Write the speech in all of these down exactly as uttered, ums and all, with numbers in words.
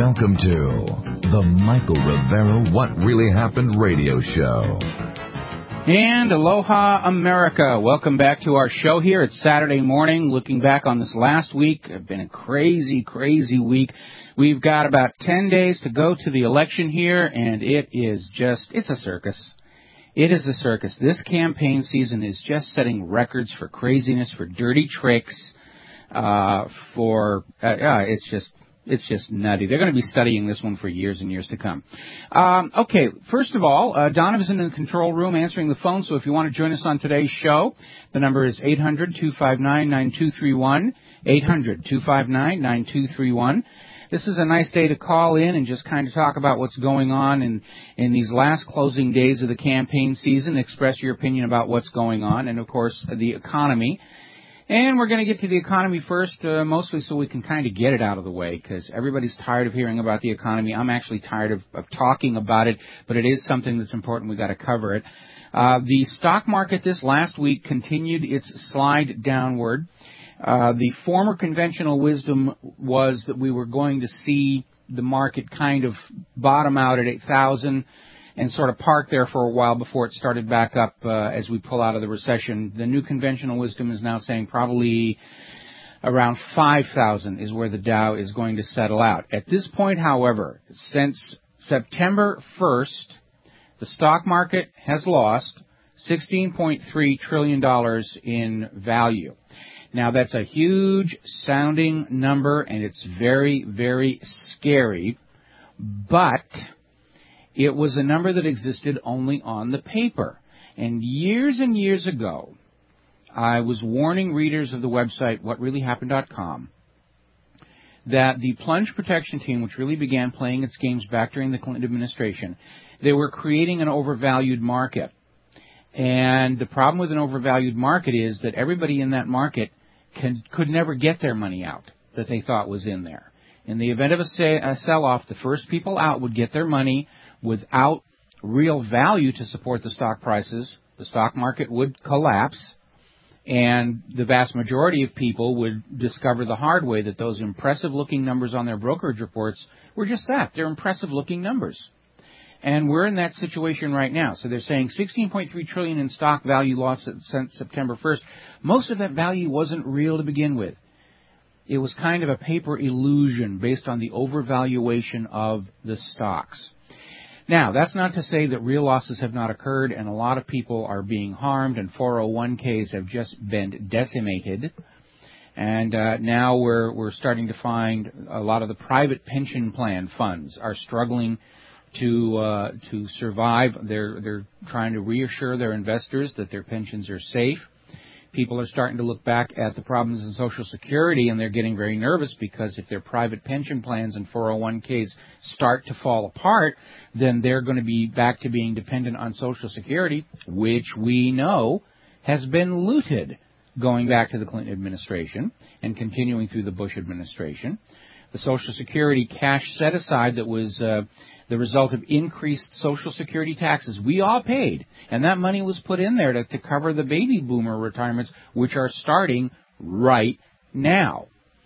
Welcome to the Michael Rivera What Really Happened radio show. And aloha, America. Welcome back to our show here. It's Saturday morning. Looking back on this last week, it's been a crazy, crazy week. We've got about ten days to go to the election here, and it is just, it's a circus. It is a circus. This campaign season is just setting records for craziness, for dirty tricks, uh, for, uh, yeah, it's just, it's just nutty. They're going to be studying this one for years and years to come. Um, okay, first of all, uh, Donovan's in the control room answering the phone, so if you want to join us on today's show, the number is eight hundred, two five nine, nine two three one, eight hundred, two five nine, nine two three one. This is a nice day to call in and just kind of talk about what's going on in, in these last closing days of the campaign season, express your opinion about what's going on, and, of course, the economy. And we're going to get to the economy first, uh, mostly so we can kind of get it out of the way, because everybody's tired of hearing about the economy. I'm actually tired of, of talking about it, but it is something that's important. We've got to cover it. Uh, the stock market this last week continued its slide downward. Uh, the former conventional wisdom was that we were going to see the market kind of bottom out at eight thousand and sort of park there for a while before it started back up uh, as we pull out of the recession. The new conventional wisdom is now saying probably around five thousand is where the Dow is going to settle out. At this point, however, since September first, the stock market has lost sixteen point three trillion dollars in value. Now, that's a huge sounding number, and it's very, very scary, but it was a number that existed only on the paper. And years and years ago, I was warning readers of the website what really happened dot com that the plunge protection team, which really began playing its games back during the Clinton administration, they were creating an overvalued market. And the problem with an overvalued market is that everybody in that market can, could never get their money out that they thought was in there. In the event of a, say, a sell-off, the first people out would get their money without real value to support the stock prices. The stock market would collapse, and the vast majority of people would discover the hard way that those impressive-looking numbers on their brokerage reports were just that. They're impressive-looking numbers. And we're in that situation right now. So they're saying sixteen point three trillion dollars in stock value lost since September first. Most of that value wasn't real to begin with. It was kind of a paper illusion based on the overvaluation of the stocks. Now, that's not to say that real losses have not occurred, and a lot of people are being harmed, and four oh one k's have just been decimated. And uh, now we're we're starting to find a lot of the private pension plan funds are struggling to uh, to survive. They're they're trying to reassure their investors that their pensions are safe. People are starting to look back at the problems in Social Security, and they're getting very nervous because if their private pension plans and four oh one k's start to fall apart, then they're going to be back to being dependent on Social Security, which we know has been looted going back to the Clinton administration and continuing through the Bush administration. The Social Security cash set-aside that was uh, the result of increased Social Security taxes we all paid, and that money was put in there to, to cover the baby boomer retirements, which are starting right now.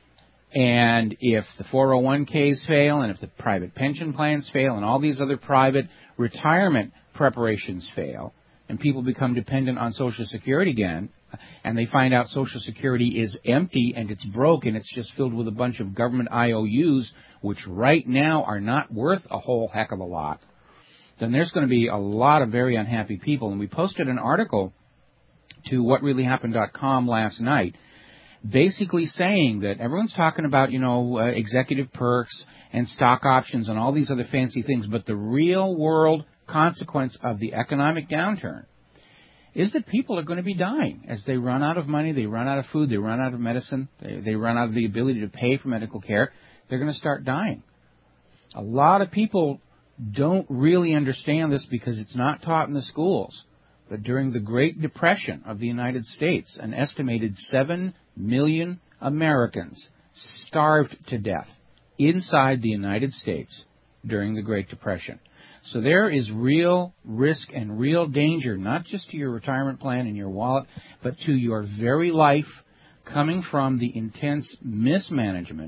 And if the four oh one k's fail, and if the private pension plans fail, and all these other private retirement preparations fail, and people become dependent on Social Security again, and they find out Social Security is empty and it's broke and it's just filled with a bunch of government I O Us, which right now are not worth a whole heck of a lot, then there's going to be a lot of very unhappy people. And we posted an article to what really happened dot com last night basically saying that everyone's talking about, you know, uh, executive perks and stock options and all these other fancy things, but the real world consequence of the economic downturn is that people are going to be dying as they run out of money, they run out of food, they run out of medicine, they, they run out of the ability to pay for medical care. They're going to start dying. A lot of people don't really understand this because it's not taught in the schools. But during the Great Depression of the United States, an estimated seven million Americans starved to death inside the United States during the Great Depression. So there is real risk and real danger, not just to your retirement plan and your wallet, but to your very life, coming from the intense mismanagement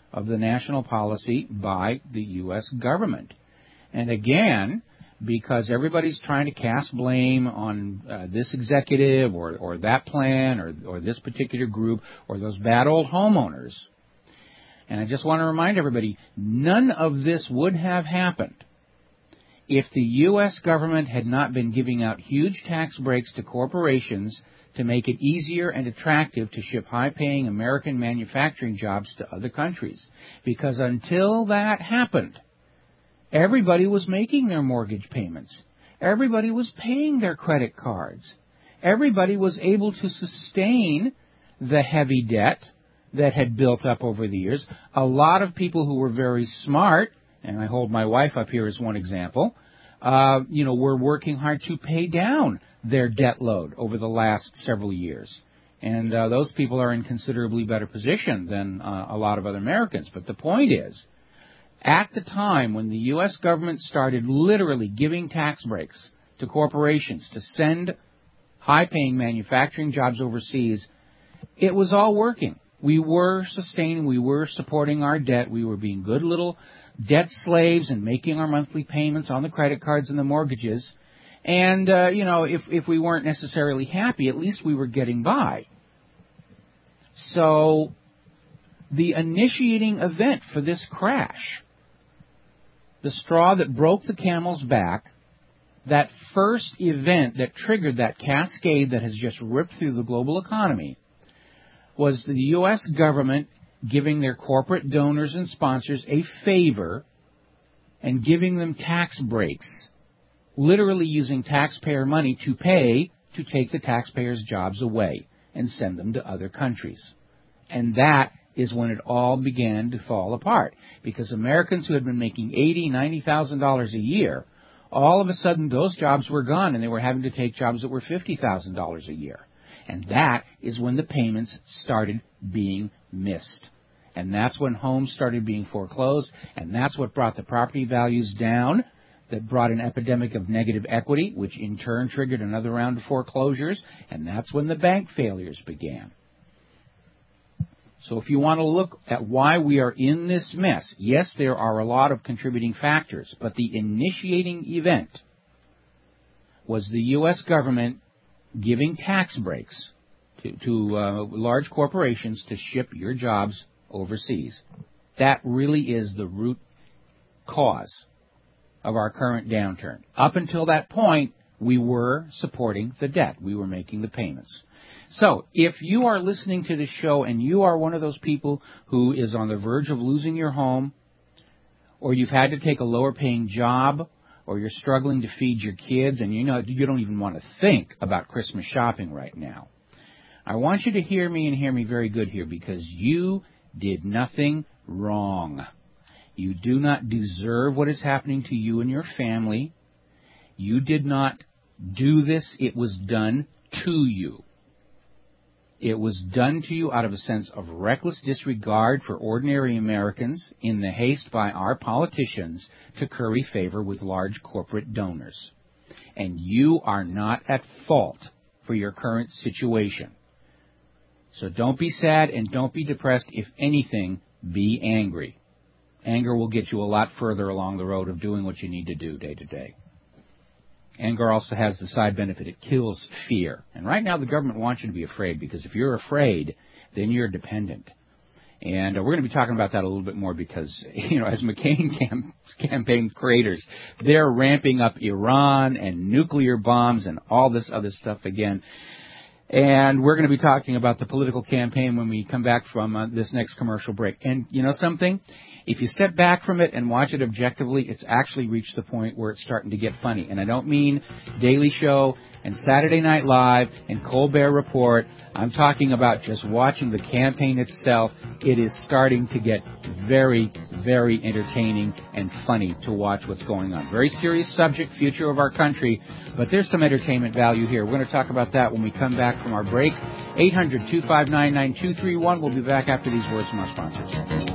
of the national policy by the U S government. And again, because everybody's trying to cast blame on uh, this executive or, or that plan or, or this particular group or those bad old homeowners. And I just want to remind everybody, none of this would have happened if the U S government had not been giving out huge tax breaks to corporations to make it easier and attractive to ship high-paying American manufacturing jobs to other countries. Because until that happened, everybody was making their mortgage payments. Everybody was paying their credit cards. Everybody was able to sustain the heavy debt that had built up over the years. A lot of people who were very smart, and I hold my wife up here as one example, uh, you know, were working hard to pay down their debt load over the last several years. And uh, those people are in considerably better position than uh, a lot of other Americans. But the point is, at the time when the U S government started literally giving tax breaks to corporations to send high-paying manufacturing jobs overseas, it was all working. We were sustaining, we were supporting our debt, we were being good little debt slaves and making our monthly payments on the credit cards and the mortgages. And, uh, you know, if, if we weren't necessarily happy, at least we were getting by. So the initiating event for this crash, the straw that broke the camel's back, that first event that triggered that cascade that has just ripped through the global economy, was the U S government giving their corporate donors and sponsors a favor and giving them tax breaks, literally using taxpayer money to pay to take the taxpayers' jobs away and send them to other countries. And that is when it all began to fall apart, because Americans who had been making eighty thousand dollars, ninety thousand dollars a year, all of a sudden those jobs were gone and they were having to take jobs that were fifty thousand dollars a year. And that is when the payments started being missed. And that's when homes started being foreclosed, and that's what brought the property values down, that brought an epidemic of negative equity, which in turn triggered another round of foreclosures, and that's when the bank failures began. So if you want to look at why we are in this mess, yes, there are a lot of contributing factors, but the initiating event was the U S government giving tax breaks to, to uh, large corporations to ship your jobs overseas. That really is the root cause of our current downturn. Up until that point, we were supporting the debt. We were making the payments. So, if you are listening to this show and you are one of those people who is on the verge of losing your home, or you've had to take a lower-paying job, or you're struggling to feed your kids, and you know you don't even want to think about Christmas shopping right now, I want you to hear me and hear me very good here, because you did nothing wrong. You do not deserve what is happening to you and your family. You did not do this. It was done to you. It was done to you out of a sense of reckless disregard for ordinary Americans in the haste by our politicians to curry favor with large corporate donors. And you are not at fault for your current situation. So don't be sad and don't be depressed. If anything, be angry. Anger will get you a lot further along the road of doing what you need to do day to day. Anger also has the side benefit. It kills fear. And right now the government wants you to be afraid, because if you're afraid, then you're dependent. And uh, we're going to be talking about that a little bit more because, you know, as McCain cam- campaign creators, they're ramping up Iran and nuclear bombs and all this other stuff again. And we're going to be talking about the political campaign when we come back from uh, this next commercial break. And you know something? If you step back from it and watch it objectively, it's actually reached the point where it's starting to get funny. And I don't mean Daily Show and Saturday Night Live and Colbert Report. I'm talking about just watching the campaign itself. It is starting to get very, very entertaining and funny to watch what's going on. Very serious subject, future of our country, but there's some entertainment value here. We're going to talk about that when we come back from our break. eight hundred, two five nine, nine two three one. We'll be back after these words from our sponsors.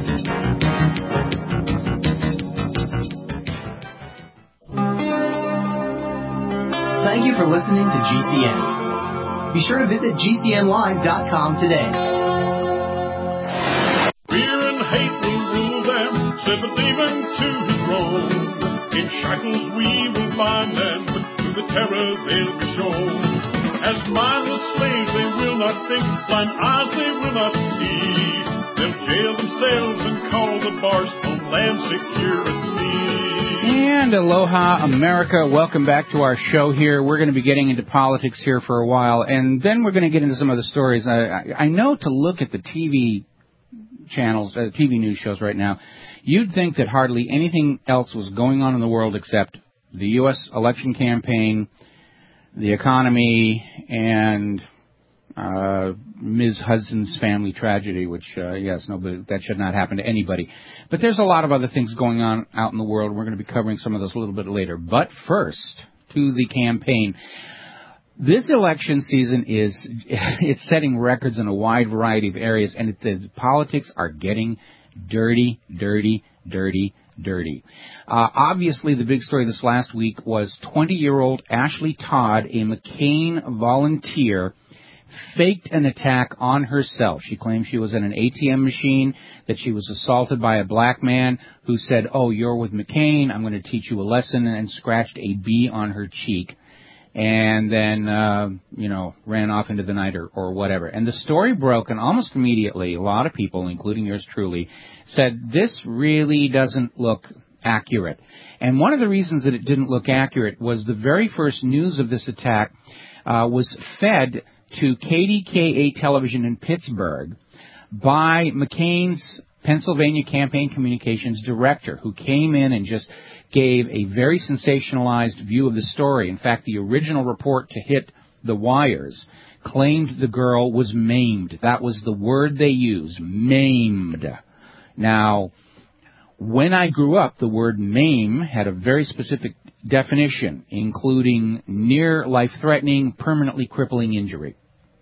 Thank you for listening to G C N. Be sure to visit G C N live dot com today. Beer and hate delivered even to his throne. In shackles we will bind them, to the terror they'll be shown. As mindless slaves they will not think, blind eyes they will not see. They'll jail themselves and call the bars Homeland Security. And aloha, America. Welcome back to our show here. We're going to be getting into politics here for a while, and then we're going to get into some other stories. I, I know to look at the T V channels, uh, T V news shows right now, you'd think that hardly anything else was going on in the world except the U S election campaign, the economy, and uh Miz Hudson's family tragedy, which, uh, yes, nobody, that should not happen to anybody. But there's a lot of other things going on out in the world. We're going to be covering some of those a little bit later. But first, to the campaign. This election season is, it's setting records in a wide variety of areas, and it, the politics are getting dirty, dirty, dirty, dirty. Uh, obviously, the big story this last week was twenty-year-old Ashley Todd, a McCain volunteer, faked an attack on herself. She claimed she was in an A T M machine, that she was assaulted by a black man who said, "Oh, you're with McCain, I'm going to teach you a lesson," and scratched a B on her cheek. And then, uh, you know, ran off into the night or, or whatever. And the story broke, and almost immediately, a lot of people, including yours truly, said, this really doesn't look accurate. And one of the reasons that it didn't look accurate was the very first news of this attack uh, was fed to K D K A television in Pittsburgh by McCain's Pennsylvania campaign communications director, who came in and just gave a very sensationalized view of the story. In fact, the original report to hit the wires claimed the girl was maimed. That was the word they used, maimed. Now, when I grew up, the word maim had a very specific definition, including near life-threatening, permanently crippling injury.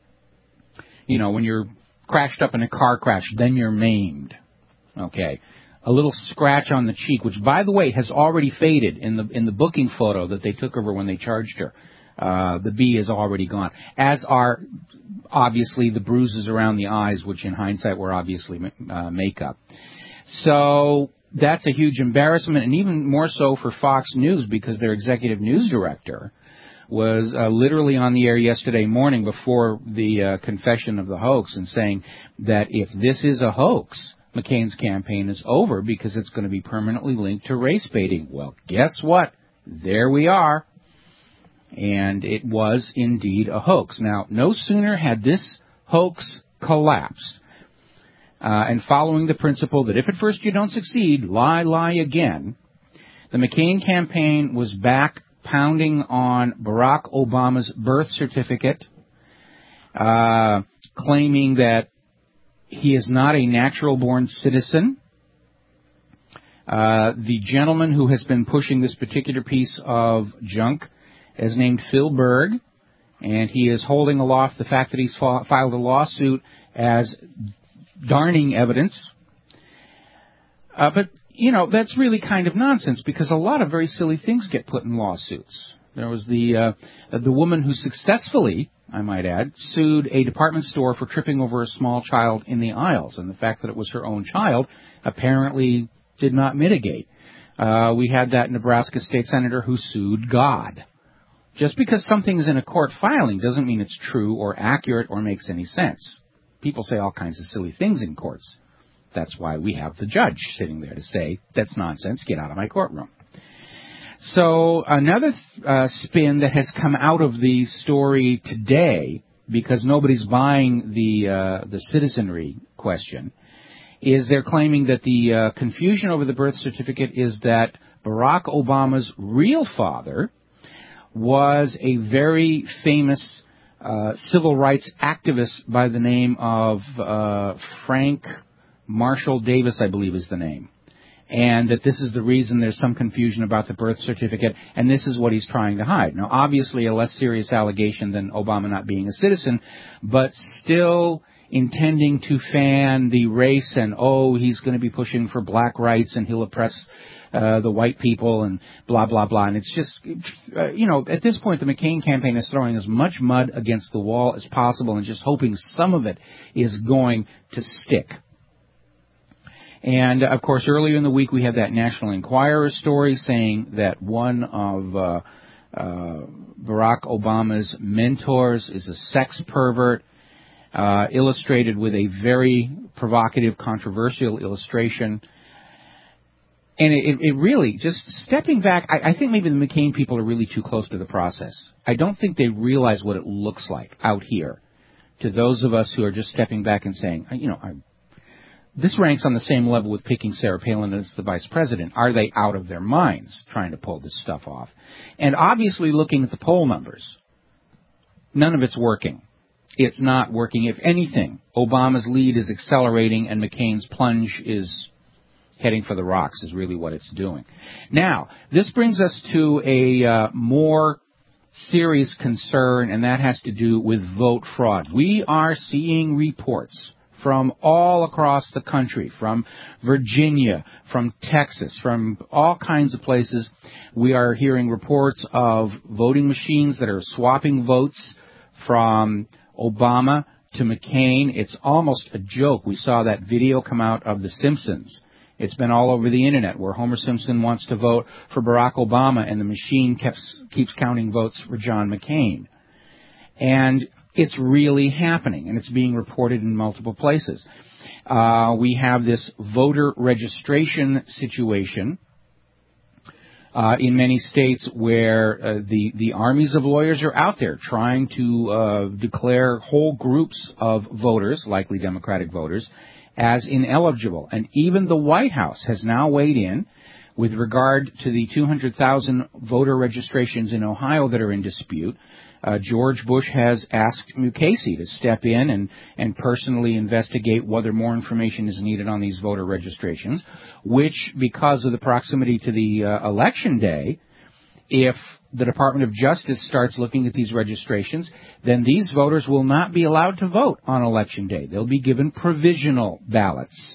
You know, when you're crashed up in a car crash, then you're maimed. Okay. A little scratch on the cheek, which, by the way, has already faded in the in the booking photo that they took of her when they charged her. Uh, the B is already gone, as are obviously the bruises around the eyes, which in hindsight were obviously uh, makeup. So that's a huge embarrassment, and even more so for Fox News, because their executive news director was uh, literally on the air yesterday morning before the uh, confession of the hoax and saying that if this is a hoax, McCain's campaign is over because it's going to be permanently linked to race baiting. Well, guess what? There we are. And it was indeed a hoax. Now, no sooner had this hoax collapsed, uh, and following the principle that if at first you don't succeed, lie, lie again, the McCain campaign was back pounding on Barack Obama's birth certificate, uh, claiming that he is not a natural-born citizen. Uh, the gentleman who has been pushing this particular piece of junk is named Phil Berg, and he is holding aloft the fact that he's fa- filed a lawsuit as darning evidence. Uh, but, you know, that's really kind of nonsense, because a lot of very silly things get put in lawsuits. There was the uh, the woman who successfully, I might add, sued a department store for tripping over a small child in the aisles, and the fact that it was her own child apparently did not mitigate. Uh, we had that Nebraska state senator who sued God. Just because something's in a court filing doesn't mean it's true or accurate or makes any sense. People say all kinds of silly things in courts. That's why we have the judge sitting there to say, that's nonsense, get out of my courtroom. So another uh, spin that has come out of the story today, because nobody's buying the uh, the citizenry question, is they're claiming that the uh, confusion over the birth certificate is that Barack Obama's real father was a very famous uh, civil rights activist by the name of uh, Frank Marshall Davis, I believe is the name. And that this is the reason there's some confusion about the birth certificate, and this is what he's trying to hide. Now, obviously a less serious allegation than Obama not being a citizen, but still intending to fan the race and, oh, he's going to be pushing for black rights and he'll oppress uh, the white people and blah, blah, blah. And it's just, uh, you know, at this point the McCain campaign is throwing as much mud against the wall as possible and just hoping some of it is going to stick. And, of course, earlier in the week we had that National Enquirer story saying that one of uh, uh, Barack Obama's mentors is a sex pervert, uh, illustrated with a very provocative, controversial illustration. And it, it really, just stepping back, I, I think maybe the McCain people are really too close to the process. I don't think they realize what it looks like out here to those of us who are just stepping back and saying, you know, I'm this ranks on the same level with picking Sarah Palin as the vice president. Are they out of their minds trying to pull this stuff off? And obviously looking at the poll numbers, none of it's working. It's not working. If anything, Obama's lead is accelerating and McCain's plunge is heading for the rocks is really what it's doing. Now, this brings us to a uh, more serious concern, and that has to do with vote fraud. We are seeing reports from all across the country, from Virginia, from Texas, from all kinds of places. We are hearing reports of voting machines that are swapping votes from Obama to McCain. It's almost a joke. We saw that video come out of The Simpsons. It's been all over the Internet where Homer Simpson wants to vote for Barack Obama and the machine keeps, keeps counting votes for John McCain. And it's really happening, and it's being reported in multiple places. Uh, we have this voter registration situation uh, in many states where uh, the, the armies of lawyers are out there trying to uh, declare whole groups of voters, likely Democratic voters, as ineligible. And even the White House has now weighed in with regard to the two hundred thousand voter registrations in Ohio that are in dispute. Uh, George Bush has asked Mukasey to step in and, and personally investigate whether more information is needed on these voter registrations, which, because of the proximity to the uh, election day, if the Department of Justice starts looking at these registrations, then these voters will not be allowed to vote on election day. They'll be given provisional ballots,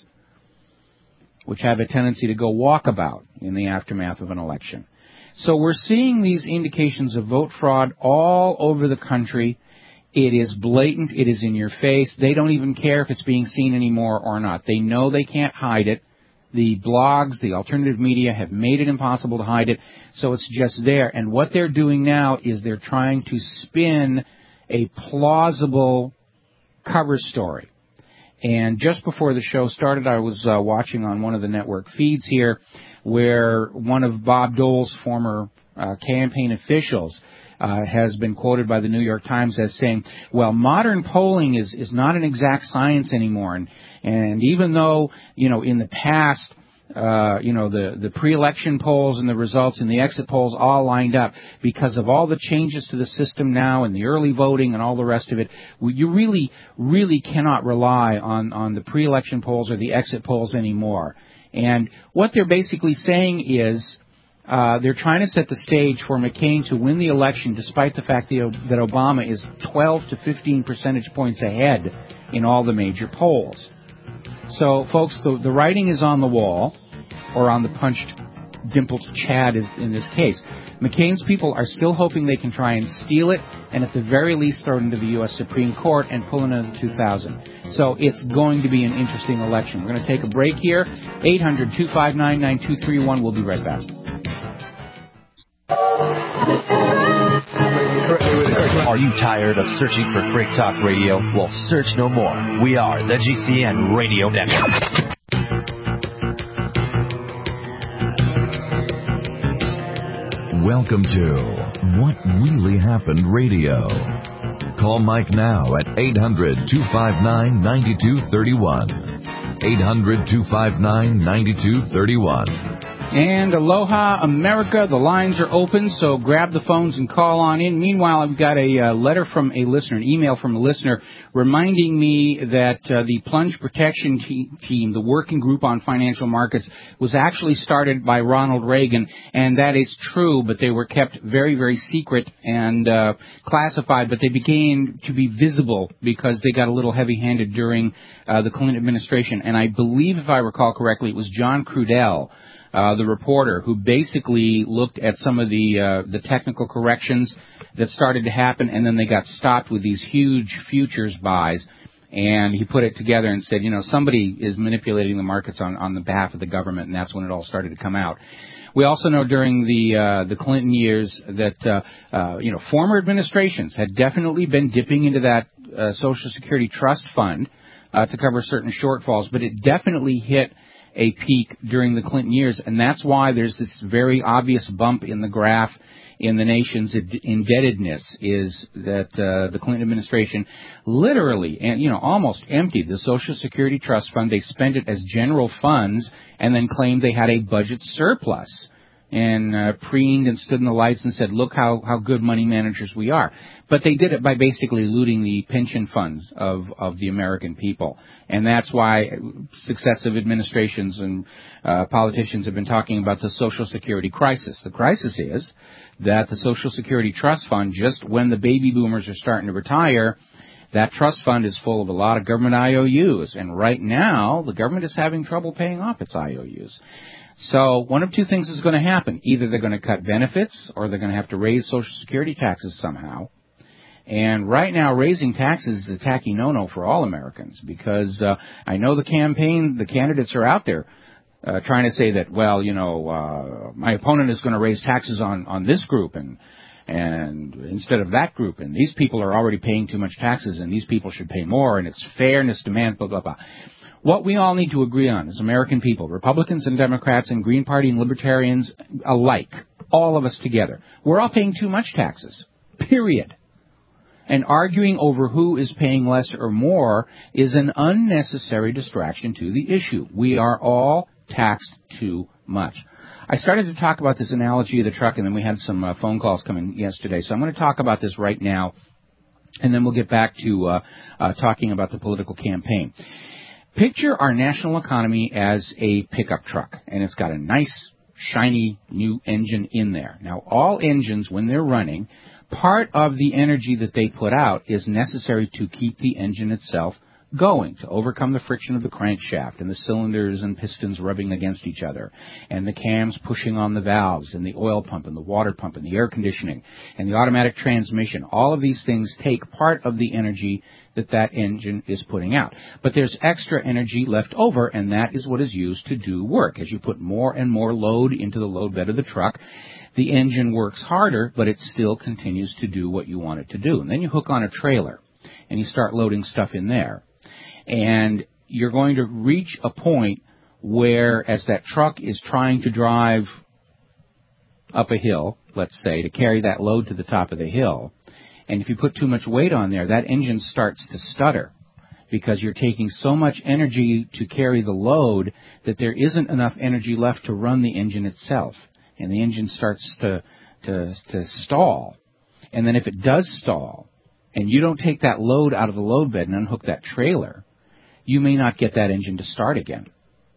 which have a tendency to go walkabout in the aftermath of an election. So we're seeing these indications of vote fraud all over the country. It is blatant. It is in your face. They don't even care if it's being seen anymore or not. They know they can't hide it. The blogs, the alternative media have made it impossible to hide it, so it's just there. And what they're doing now is they're trying to spin a plausible cover story. And just before the show started, I was uh, watching on one of the network feeds here where one of Bob Dole's former uh, campaign officials uh, has been quoted by the New York Times as saying, well, modern polling is, is not an exact science anymore. And, and even though, you know, in the past, uh, you know, the, the pre-election polls and the results and the exit polls all lined up because of all the changes to the system now and the early voting and all the rest of it, you really, really cannot rely on, on the pre-election polls or the exit polls anymore. And what they're basically saying is uh, they're trying to set the stage for McCain to win the election despite the fact that Obama is twelve to fifteen percentage points ahead in all the major polls. So, folks, the, the writing is on the wall, or on the punched, dimpled Chad in this case. McCain's people are still hoping they can try and steal it, and at the very least throw it into the U S Supreme Court and pull it into two thousand. So it's going to be an interesting election. We're going to take a break here. eight hundred, two five nine, nine two three one. We'll be right back. Are you tired of searching for Freak Talk Radio? Well, search no more. We are the G C N Radio Network. Welcome to What Really Happened Radio. Call Mike now at eight hundred, two five nine, nine two three one. eight hundred, two five nine, nine two three one. And aloha, America. The lines are open, so grab the phones and call on in. Meanwhile, I've got a uh, letter from a listener, an email from a listener, reminding me that uh, the Plunge Protection te- Team, the working group on financial markets, was actually started by Ronald Reagan, and that is true, but they were kept very, very secret and uh, classified, but they began to be visible because they got a little heavy-handed during uh, the Clinton administration. And I believe, if I recall correctly, it was John Crudell, Uh, the reporter, who basically looked at some of the uh, the technical corrections that started to happen, and then they got stopped with these huge futures buys And he put it together and said, you know, somebody is manipulating the markets on, on the behalf of the government, and that's when it all started to come out. We also know during the uh, the Clinton years that, uh, uh, you know, former administrations had definitely been dipping into that uh, Social Security Trust Fund uh, to cover certain shortfalls, but it definitely hit a peak during the Clinton years, and that's why there's this very obvious bump in the graph in the nation's indebtedness, is that uh, the Clinton administration literally, and you know, almost emptied the Social Security Trust Fund. They spent it as general funds and then claimed they had a budget surplus, and uh, preened and stood in the lights and said, look how, how good money managers we are. But they did it by basically looting the pension funds of, of the American people. And that's why successive administrations and uh, politicians have been talking about the Social Security crisis. The crisis is that the Social Security Trust Fund, just when the baby boomers are starting to retire, that trust fund is full of a lot of government I O Us. And right now, the government is having trouble paying off its I O Us. So one of two things is going to happen. Either they're going to cut benefits or they're going to have to raise Social Security taxes somehow. And right now, raising taxes is a tacky no-no for all Americans, because uh, I know the campaign, the candidates are out there uh, trying to say that, well, you know, uh, my opponent is going to raise taxes on, on this group and and instead of that group, and these people are already paying too much taxes, and these people should pay more, and it's fairness demand, blah, blah, blah. What we all need to agree on as American people, Republicans and Democrats and Green Party and Libertarians alike, all of us together, we're all paying too much taxes, period. And arguing over who is paying less or more is an unnecessary distraction to the issue. We are all taxed too much. I started to talk about this analogy of the truck, and then we had some uh, phone calls coming yesterday. So I'm going to talk about this right now, and then we'll get back to uh, uh, talking about the political campaign. Picture our national economy as a pickup truck, and it's got a nice, shiny, new engine in there. Now, all engines, when they're running, part of the energy that they put out is necessary to keep the engine itself going, to overcome the friction of the crankshaft and the cylinders and pistons rubbing against each other, and the cams pushing on the valves, and the oil pump and the water pump and the air conditioning and the automatic transmission. All of these things take part of the energy that that engine is putting out. But there's extra energy left over, and that is what is used to do work. As you put more and more load into the load bed of the truck, the engine works harder, but it still continues to do what you want it to do. And then you hook on a trailer, and you start loading stuff in there. And you're going to reach a point where, as that truck is trying to drive up a hill, let's say, to carry that load to the top of the hill, and if you put too much weight on there, that engine starts to stutter because you're taking so much energy to carry the load that there isn't enough energy left to run the engine itself. And the engine starts to, to, to stall. And then if it does stall, and you don't take that load out of the load bed and unhook that trailer, you may not get that engine to start again.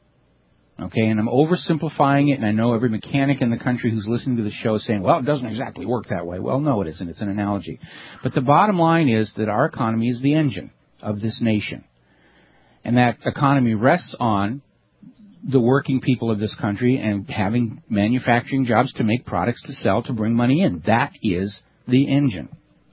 Okay, and I'm oversimplifying it, and I know every mechanic in the country who's listening to the show is saying, well, it doesn't exactly work that way. Well, no, it isn't. It's an analogy. But the bottom line is that our economy is the engine of this nation. And that economy rests on the working people of this country and having manufacturing jobs to make products to sell to bring money in. That is the engine.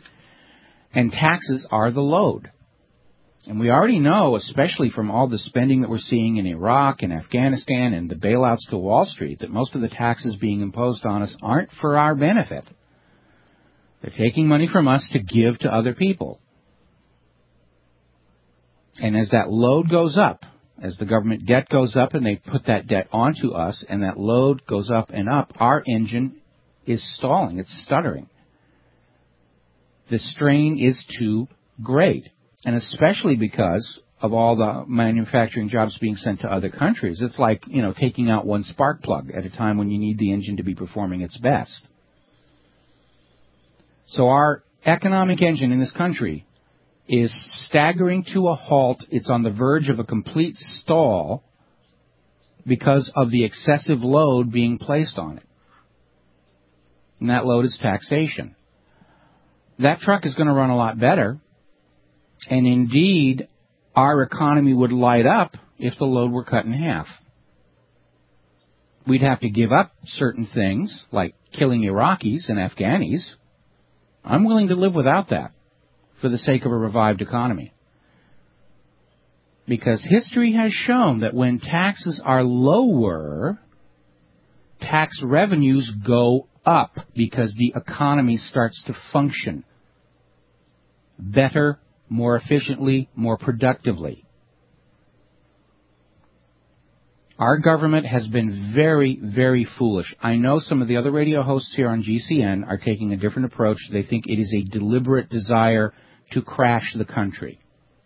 And taxes are the load. And we already know, especially from all the spending that we're seeing in Iraq and Afghanistan and the bailouts to Wall Street, that most of the taxes being imposed on us aren't for our benefit. They're taking money from us to give to other people. And as that load goes up, as the government debt goes up and they put that debt onto us and that load goes up and up, our engine is stalling. It's stuttering. The strain is too great. And especially because of all the manufacturing jobs being sent to other countries. It's like, you know, taking out one spark plug at a time when you need the engine to be performing its best. So our economic engine in this country is staggering to a halt. It's on the verge of a complete stall because of the excessive load being placed on it. And that load is taxation. That truck is going to run a lot better. And indeed, our economy would light up if the load were cut in half. We'd have to give up certain things, like killing Iraqis and Afghanis. I'm willing to live without that for the sake of a revived economy. Because history has shown that when taxes are lower, tax revenues go up because the economy starts to function better, more efficiently, more productively. Our government has been very, very foolish. I know some of the other radio hosts here on G C N are taking a different approach. They think it is a deliberate desire to crash the country.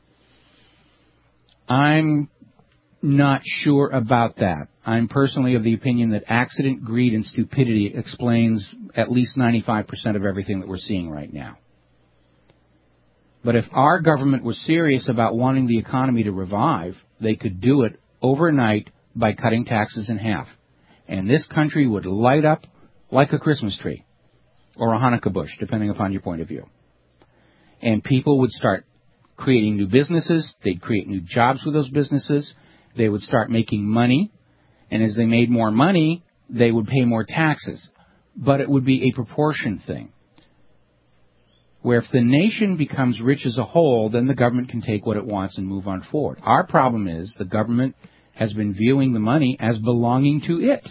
I'm not sure about that. I'm personally of the opinion that accident, greed, and stupidity explains at least ninety-five percent of everything that we're seeing right now. But if our government was serious about wanting the economy to revive, they could do it overnight by cutting taxes in half. And this country would light up like a Christmas tree or a Hanukkah bush, depending upon your point of view. And people would start creating new businesses. They'd create new jobs with those businesses. They would start making money. And as they made more money, they would pay more taxes. But it would be a proportion thing, where if the nation becomes rich as a whole, then the government can take what it wants and move on forward. Our problem is the government has been viewing the money as belonging to it.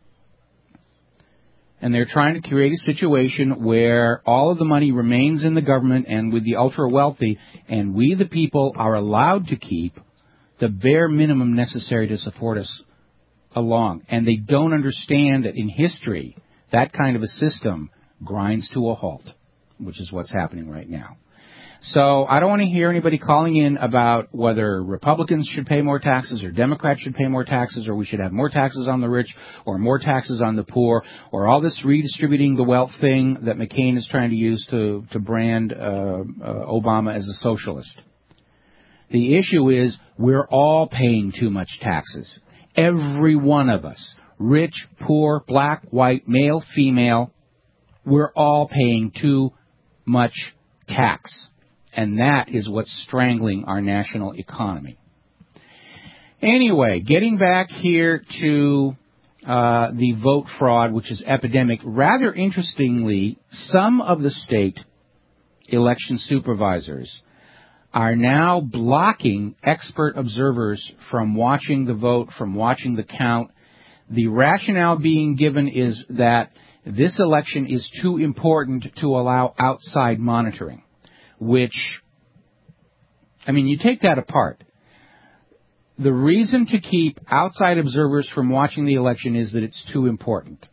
And they're trying to create a situation where all of the money remains in the government and with the ultra-wealthy, and we, the people, are allowed to keep the bare minimum necessary to support us along. And they don't understand that in history, that kind of a system grinds to a halt, which is what's happening right now. So I don't want to hear anybody calling in about whether Republicans should pay more taxes or Democrats should pay more taxes or we should have more taxes on the rich or more taxes on the poor or all this redistributing the wealth thing that McCain is trying to use to, to brand uh, uh, Obama as a socialist. The issue is we're all paying too much taxes. Every one of us, rich, poor, black, white, male, female, we're all paying too much tax. And that is what's strangling our national economy. Anyway, getting back here to uh, the vote fraud, which is epidemic, rather interestingly, some of the state election supervisors are now blocking expert observers from watching the vote, from watching the count. The rationale being given is that this election is too important to allow outside monitoring, which, I mean, you take that apart. The reason to keep outside observers from watching the election is that it's too important.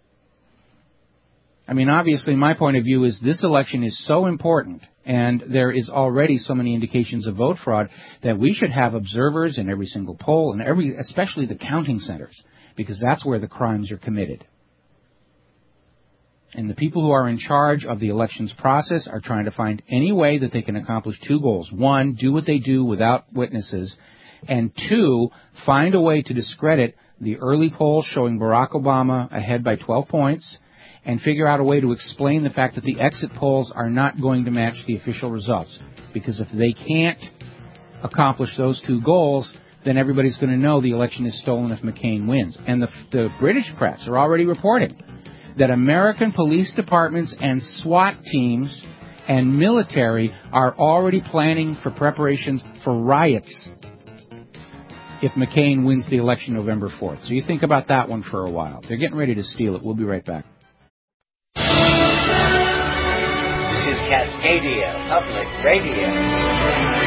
I mean, obviously, my point of view is this election is so important, and there is already so many indications of vote fraud that we should have observers in every single poll, and every, especially the counting centers, because that's where the crimes are committed. And the people who are in charge of the elections process are trying to find any way that they can accomplish two goals. One, do what they do without witnesses. And two, find a way to discredit the early polls showing Barack Obama ahead by twelve points and figure out a way to explain the fact that the exit polls are not going to match the official results. Because if they can't accomplish those two goals, then everybody's going to know the election is stolen if McCain wins. And the, the British press are already reporting that American police departments and SWAT teams and military are already planning for preparations for riots if McCain wins the election November fourth. So you think about that one for a while. They're getting ready to steal it. We'll be right back. This is Cascadia Public Radio.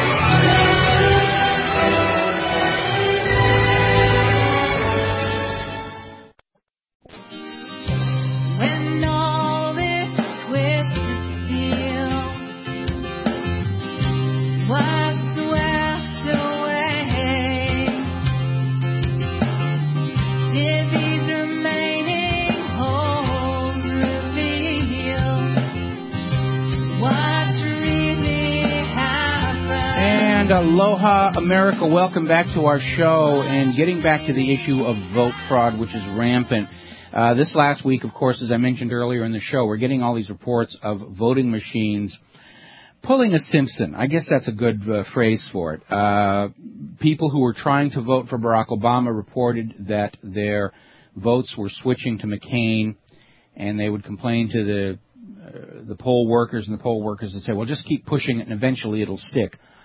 And aloha, America. Welcome back to our show and getting back to the issue of vote fraud, which is rampant. Uh, this last week, of course, as I mentioned earlier in the show, we're getting all these reports of voting machines pulling a Simpson. I guess that's a good uh, phrase for it. Uh, people who were trying to vote for Barack Obama reported that their votes were switching to McCain, and they would complain to the uh, the poll workers, and the poll workers would say, well, just keep pushing it, and eventually it'll stick.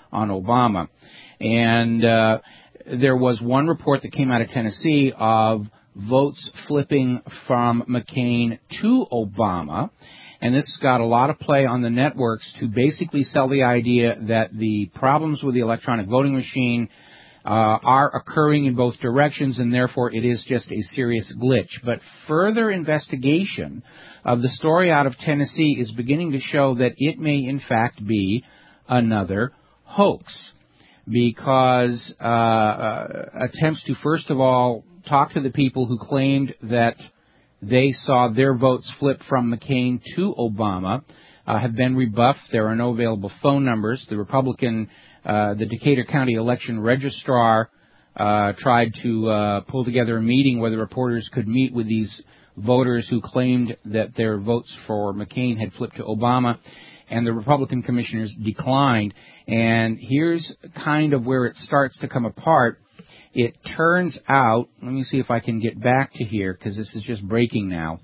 on Obama. And uh, there was one report that came out of Tennessee of votes flipping from McCain to Obama. And this got a lot of play on the networks to basically sell the idea that the problems with the electronic voting machine uh, are occurring in both directions, and therefore it is just a serious glitch. But further investigation of the story out of Tennessee is beginning to show that it may, in fact, be another hoax, because uh, uh, attempts to, first of all, talk to the people who claimed that they saw their votes flip from McCain to Obama uh, have been rebuffed. There are no available phone numbers. The Republican, uh, the Decatur County election registrar uh, tried to uh, pull together a meeting where the reporters could meet with these voters who claimed that their votes for McCain had flipped to Obama, and the Republican commissioners declined. And here's kind of where it starts to come apart. It turns out, let me see if I can get back to here, because this is just breaking now,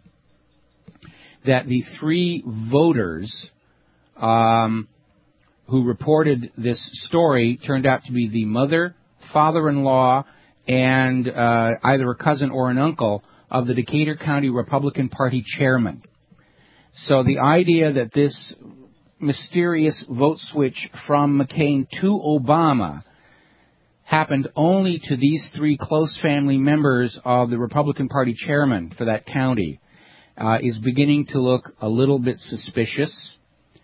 that the three voters um, who reported this story turned out to be the mother, father-in-law, and uh, either a cousin or an uncle of the Decatur County Republican Party chairman. So the idea that this mysterious vote switch from McCain to Obama happened only to these three close family members of the Republican Party chairman for that county uh, is beginning to look a little bit suspicious.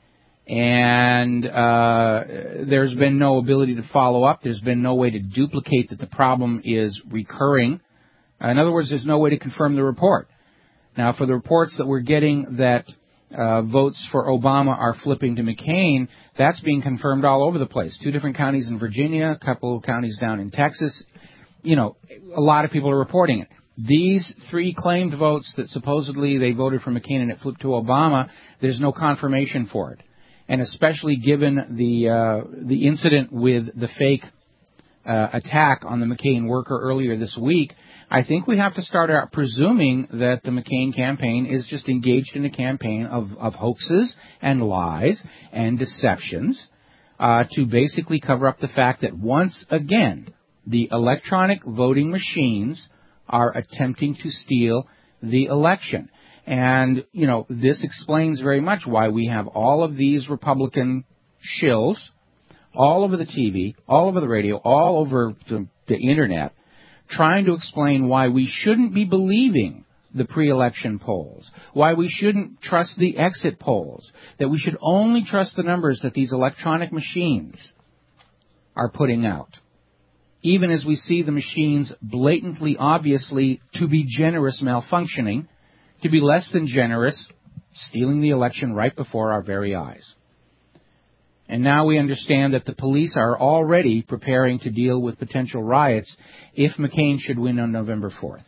And uh, there's been no ability to follow up. There's been no way to duplicate that the problem is recurring. In other words, there's no way to confirm the report. Now, for the reports that we're getting that Uh, votes for Obama are flipping to McCain, that's being confirmed all over the place. Two different counties in Virginia, a couple of counties down in Texas. You know, a lot of people are reporting it. These three claimed votes that supposedly they voted for McCain and it flipped to Obama, there's no confirmation for it. And especially given the uh, the incident with the fake uh, attack on the McCain worker earlier this week, I think we have to start out presuming that the McCain campaign is just engaged in a campaign of, of hoaxes and lies and deceptions uh, to basically cover up the fact that once again the electronic voting machines are attempting to steal the election. And, you know, this explains very much why we have all of these Republican shills all over the T V, all over the radio, all over the, the Internet, trying to explain why we shouldn't be believing the pre-election polls, why we shouldn't trust the exit polls, that we should only trust the numbers that these electronic machines are putting out, even as we see the machines blatantly, obviously, to be generous malfunctioning, to be less than generous, stealing the election right before our very eyes. And now we understand that the police are already preparing to deal with potential riots if McCain should win on November fourth.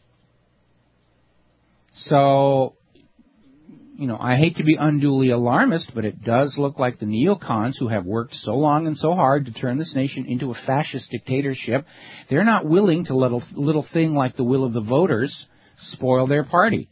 So, you know, I hate to be unduly alarmist, but it does look like the neocons who have worked so long and so hard to turn this nation into a fascist dictatorship, they're not willing to let a little thing like the will of the voters spoil their party.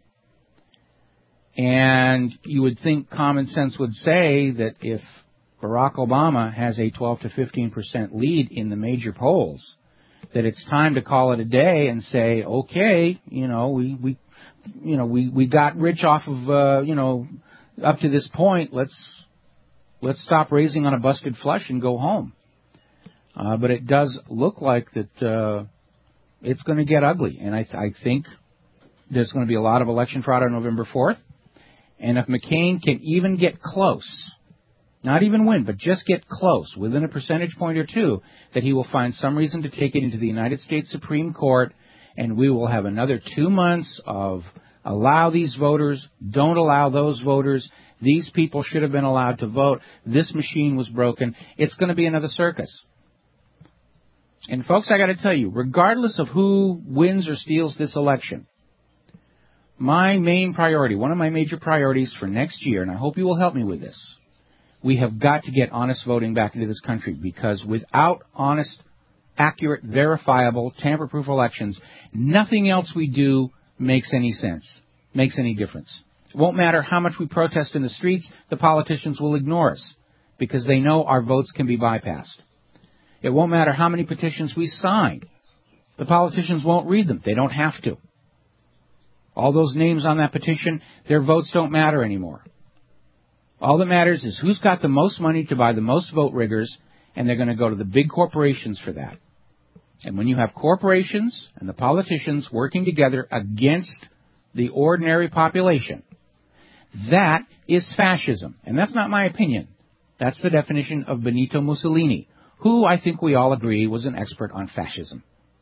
And you would think common sense would say that if Barack Obama has a twelve to fifteen percent lead in the major polls, that it's time to call it a day and say, okay, you know, we, we you know, we, we got rich off of, uh, you know, up to this point, let's, let's stop raising on a busted flush and go home. Uh, but it does look like that, uh, it's going to get ugly. And I, th- I think there's going to be a lot of election fraud on November fourth. And if McCain can even get close, not even win, but just get close, within a percentage point or two, that he will find some reason to take it into the United States Supreme Court, and we will have another two months of allow these voters, don't allow those voters, these people should have been allowed to vote, this machine was broken. It's going to be another circus. And folks, I got to tell you, regardless of who wins or steals this election, my main priority, one of my major priorities for next year, and I hope you will help me with this, we have got to get honest voting back into this country, because without honest, accurate, verifiable, tamper-proof elections, nothing else we do makes any sense, makes any difference. It won't matter how much we protest in the streets, the politicians will ignore us. because they know our votes can be bypassed. It won't matter how many petitions we sign. The politicians won't read them. They don't have to. All those names on that petition, their votes don't matter anymore. All that matters is who's got the most money to buy the most vote riggers, and they're going to go to the big corporations for that. And when you have corporations and the politicians working together against the ordinary population, that is fascism. And that's not my opinion. That's the definition of Benito Mussolini, who I think we all agree was an expert on fascism.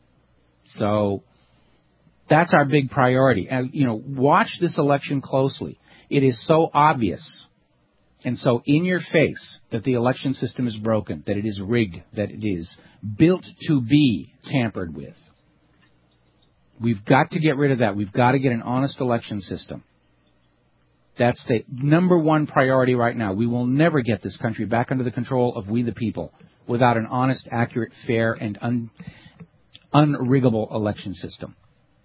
So that's our big priority. And, you know, watch this election closely. It is so obvious and so in your face that the election system is broken, that it is rigged, that it is built to be tampered with. We've got to get rid of that. We've got to get an honest election system. That's the number one priority right now. We will never get this country back under the control of we the people without an honest, accurate, fair, and un, unriggable election system.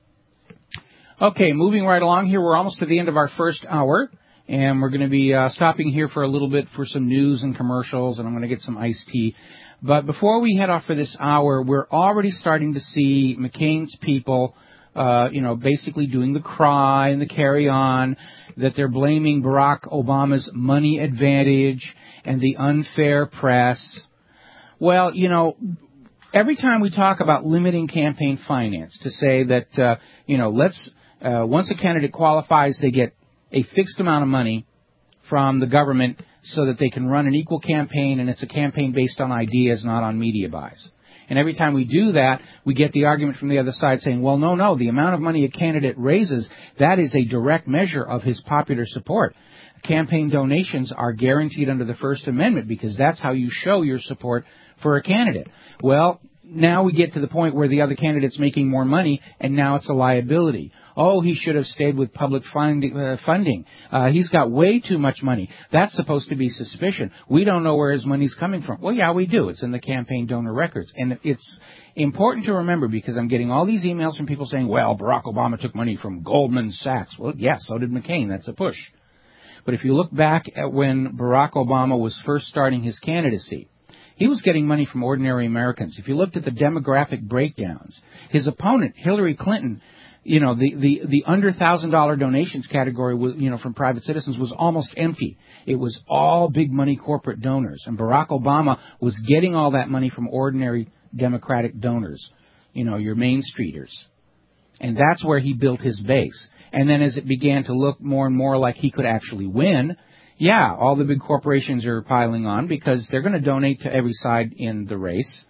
Okay, moving right along here. We're almost to the end of our first hour. And we're going to be uh, stopping here for a little bit for some news and commercials, and I'm going to get some iced tea. But before we head off for this hour, we're already starting to see McCain's people, uh, you know, basically doing the cry and the carry on, that they're blaming Barack Obama's money advantage and the unfair press. Well, you know, every time we talk about limiting campaign finance to say that, uh, you know, let's, uh, once a candidate qualifies, they get a fixed amount of money from the government so that they can run an equal campaign, and it's a campaign based on ideas, not on media buys. And every time we do that, we get the argument from the other side saying, well, no, no, the amount of money a candidate raises, that is a direct measure of his popular support. Campaign donations are guaranteed under the First Amendment because that's how you show your support for a candidate. Well, now we get to the point where the other candidate's making more money, and now it's a liability. Oh, he should have stayed with public fund, uh, funding. Uh, he's got way too much money. That's supposed to be suspicion. We don't know where his money's coming from. Well, yeah, we do. It's in the campaign donor records. And it's important to remember because I'm getting all these emails from people saying, well, Barack Obama took money from Goldman Sachs. Well, yes, so did McCain. That's a push. But if you look back at when Barack Obama was first starting his candidacy, he was getting money from ordinary Americans. If you looked at the demographic breakdowns, his opponent, Hillary Clinton, you know, the, the, the under one thousand dollars donations category, was, you know, from private citizens was almost empty. It was all big money corporate donors. And Barack Obama was getting all that money from ordinary Democratic donors, you know, your Main Streeters. And that's where he built his base. And then as it began to look more and more like he could actually win, yeah, all the big corporations are piling on because they're going to donate to every side in the race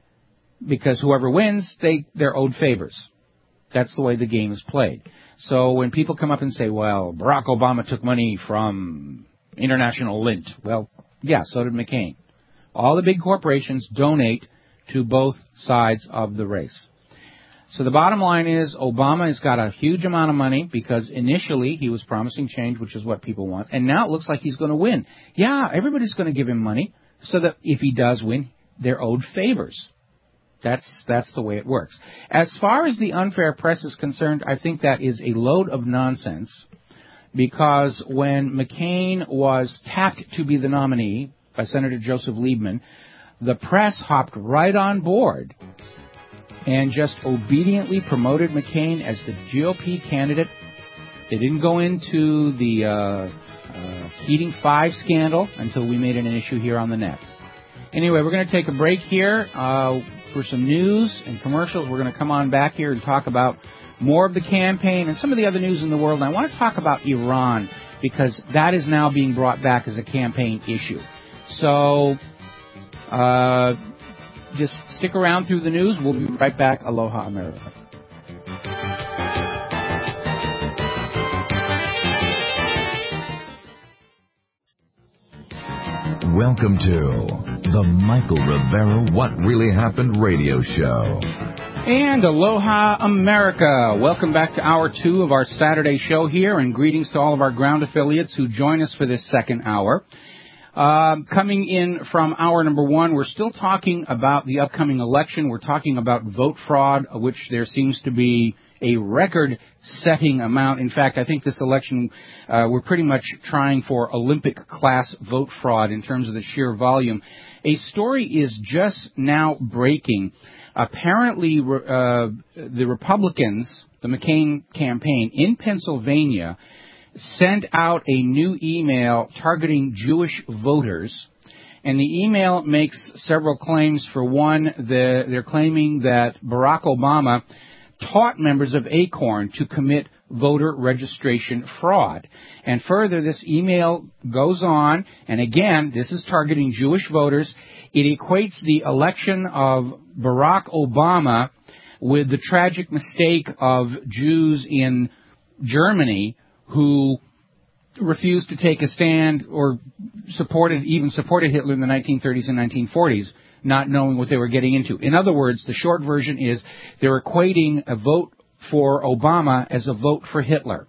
because whoever wins, they, they're owed favors. That's the way the game is played. So when people come up and say, well, Barack Obama took money from International Lint, well, yeah, so did McCain. All the big corporations donate to both sides of the race. So the bottom line is Obama has got a huge amount of money because initially he was promising change, which is what people want, and now it looks like he's going to win. Yeah, everybody's going to give him money so that if he does win, they're owed favors. That's that's the way it works. As far as the unfair press is concerned, I think that is a load of nonsense because when McCain was tapped to be the nominee by Senator Joseph Liebman, the press hopped right on board and just obediently promoted McCain as the G O P candidate. They didn't go into the uh, uh, Keating five scandal until we made it an issue here on the net. Anyway, we're going to take a break here uh, for some news and commercials. We're going to come on back here and talk about more of the campaign and some of the other news in the world. And I want to talk about Iran because that is now being brought back as a campaign issue. So uh, just stick around through the news. We'll be right back. Aloha, America. Welcome to the Michael Rivera What Really Happened radio show. And aloha, America. Welcome back to hour two of our Saturday show here, and greetings to all of our ground affiliates who join us for this second hour. Uh, coming in from hour number one, we're still talking about the upcoming election. We're talking about vote fraud, which there seems to be a record-setting amount. In fact, I think this election, uh, we're pretty much trying for Olympic-class vote fraud in terms of the sheer volume. A story is just now breaking. Apparently, uh, the Republicans, the McCain campaign in Pennsylvania, sent out a new email targeting Jewish voters. And the email makes several claims. For one, the, they're claiming that Barack Obama taught members of ACORN to commit voter registration fraud. And further, this email goes on, and again, this is targeting Jewish voters. It equates the election of Barack Obama with the tragic mistake of Jews in Germany who refused to take a stand or supported, even supported Hitler in the nineteen thirties and nineteen forties, not knowing what they were getting into. In other words, the short version is they're equating a vote for Obama as a vote for Hitler.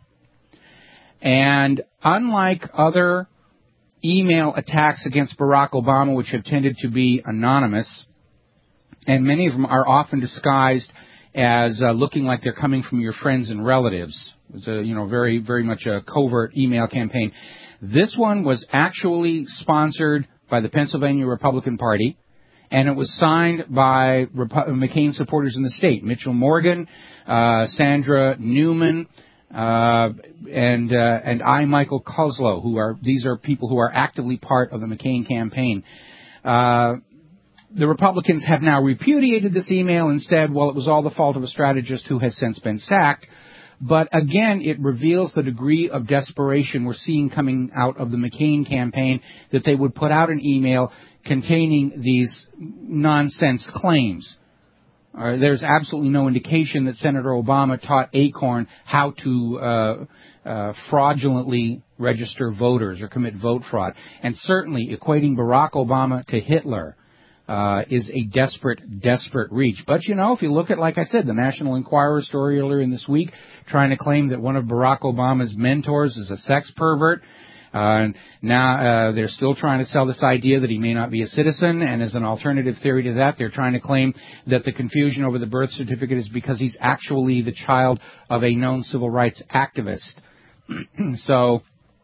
And unlike other email attacks against Barack Obama, which have tended to be anonymous, and many of them are often disguised as uh, looking like they're coming from your friends and relatives. It's a, you know, very, very much a covert email campaign. This one was actually sponsored by the Pennsylvania Republican Party, and it was signed by Repu- McCain supporters in the state: Mitchell Morgan, uh, Sandra Newman, uh, and uh, and I. Michael Kozlow, who are these are people who are actively part of the McCain campaign. Uh, The Republicans have now repudiated this email and said, well, it was all the fault of a strategist who has since been sacked. But again, it reveals the degree of desperation we're seeing coming out of the McCain campaign, that they would put out an email containing these nonsense claims. Uh, there's absolutely no indication that Senator Obama taught ACORN how to uh, uh, fraudulently register voters or commit vote fraud. And certainly equating Barack Obama to Hitler Uh, is a desperate, desperate reach. But, you know, if you look at, like I said, the National Enquirer story earlier in this week, trying to claim that one of Barack Obama's mentors is a sex pervert, uh, and now uh, they're still trying to sell this idea that he may not be a citizen, and as an alternative theory to that, they're trying to claim that the confusion over the birth certificate is because he's actually the child of a known civil rights activist. So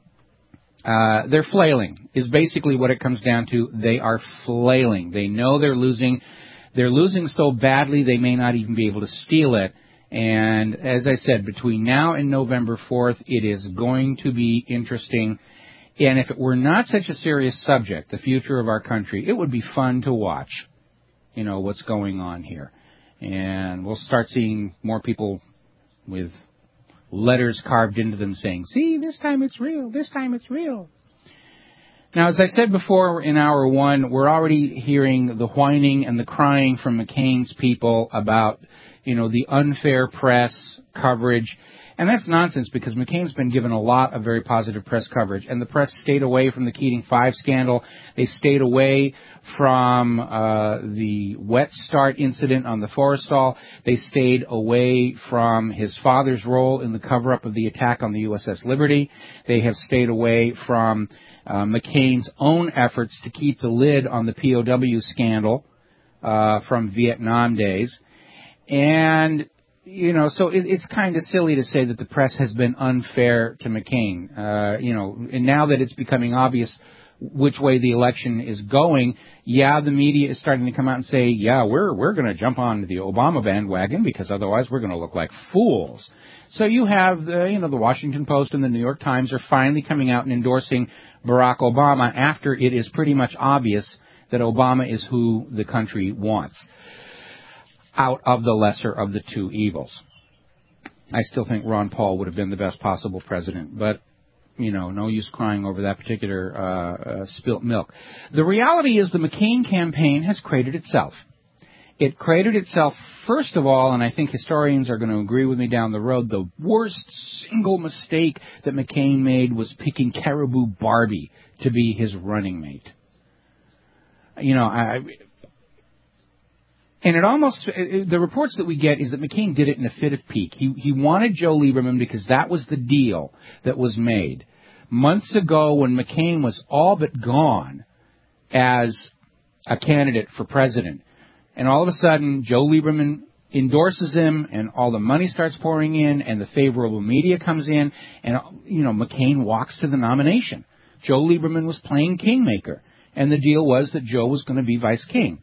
Uh, they're flailing, is basically what it comes down to. They are flailing. They know they're losing. They're losing so badly they may not even be able to steal it. And as I said, between now and November fourth, it is going to be interesting. And if it were not such a serious subject, the future of our country, it would be fun to watch, you know, what's going on here. And we'll start seeing more people with letters carved into them saying, see, this time it's real, this time it's real. Now, as I said before in hour one, we're already hearing the whining and the crying from McCain's people about, you know, the unfair press coverage. And that's nonsense, because McCain's been given a lot of very positive press coverage. And the press stayed away from the Keating five scandal. They stayed away from uh, the wet start incident on the Forrestal. They stayed away from his father's role in the cover-up of the attack on the U S S Liberty. They have stayed away from uh, McCain's own efforts to keep the lid on the P O W scandal uh, from Vietnam days. And you know, so it, it's kind of silly to say that the press has been unfair to McCain. Uh, you know, and now that it's becoming obvious which way the election is going, yeah, the media is starting to come out and say, yeah, we're we're going to jump on the Obama bandwagon because otherwise we're going to look like fools. So you have, the, you know, the Washington Post and the New York Times are finally coming out and endorsing Barack Obama after it is pretty much obvious that Obama is who the country wants out of the lesser of the two evils. I still think Ron Paul would have been the best possible president, but, you know, no use crying over that particular uh, uh, spilt milk. The reality is the McCain campaign has created itself. It created itself, first of all, and I think historians are going to agree with me down the road, the worst single mistake that McCain made was picking Caribou Barbie to be his running mate. You know, I... And it almost, the reports that we get is that McCain did it in a fit of pique. He, he wanted Joe Lieberman because that was the deal that was made. Months ago, when McCain was all but gone as a candidate for president, and all of a sudden Joe Lieberman endorses him, and all the money starts pouring in, and the favorable media comes in, and, you know, McCain walks to the nomination. Joe Lieberman was playing kingmaker, and the deal was that Joe was going to be vice king.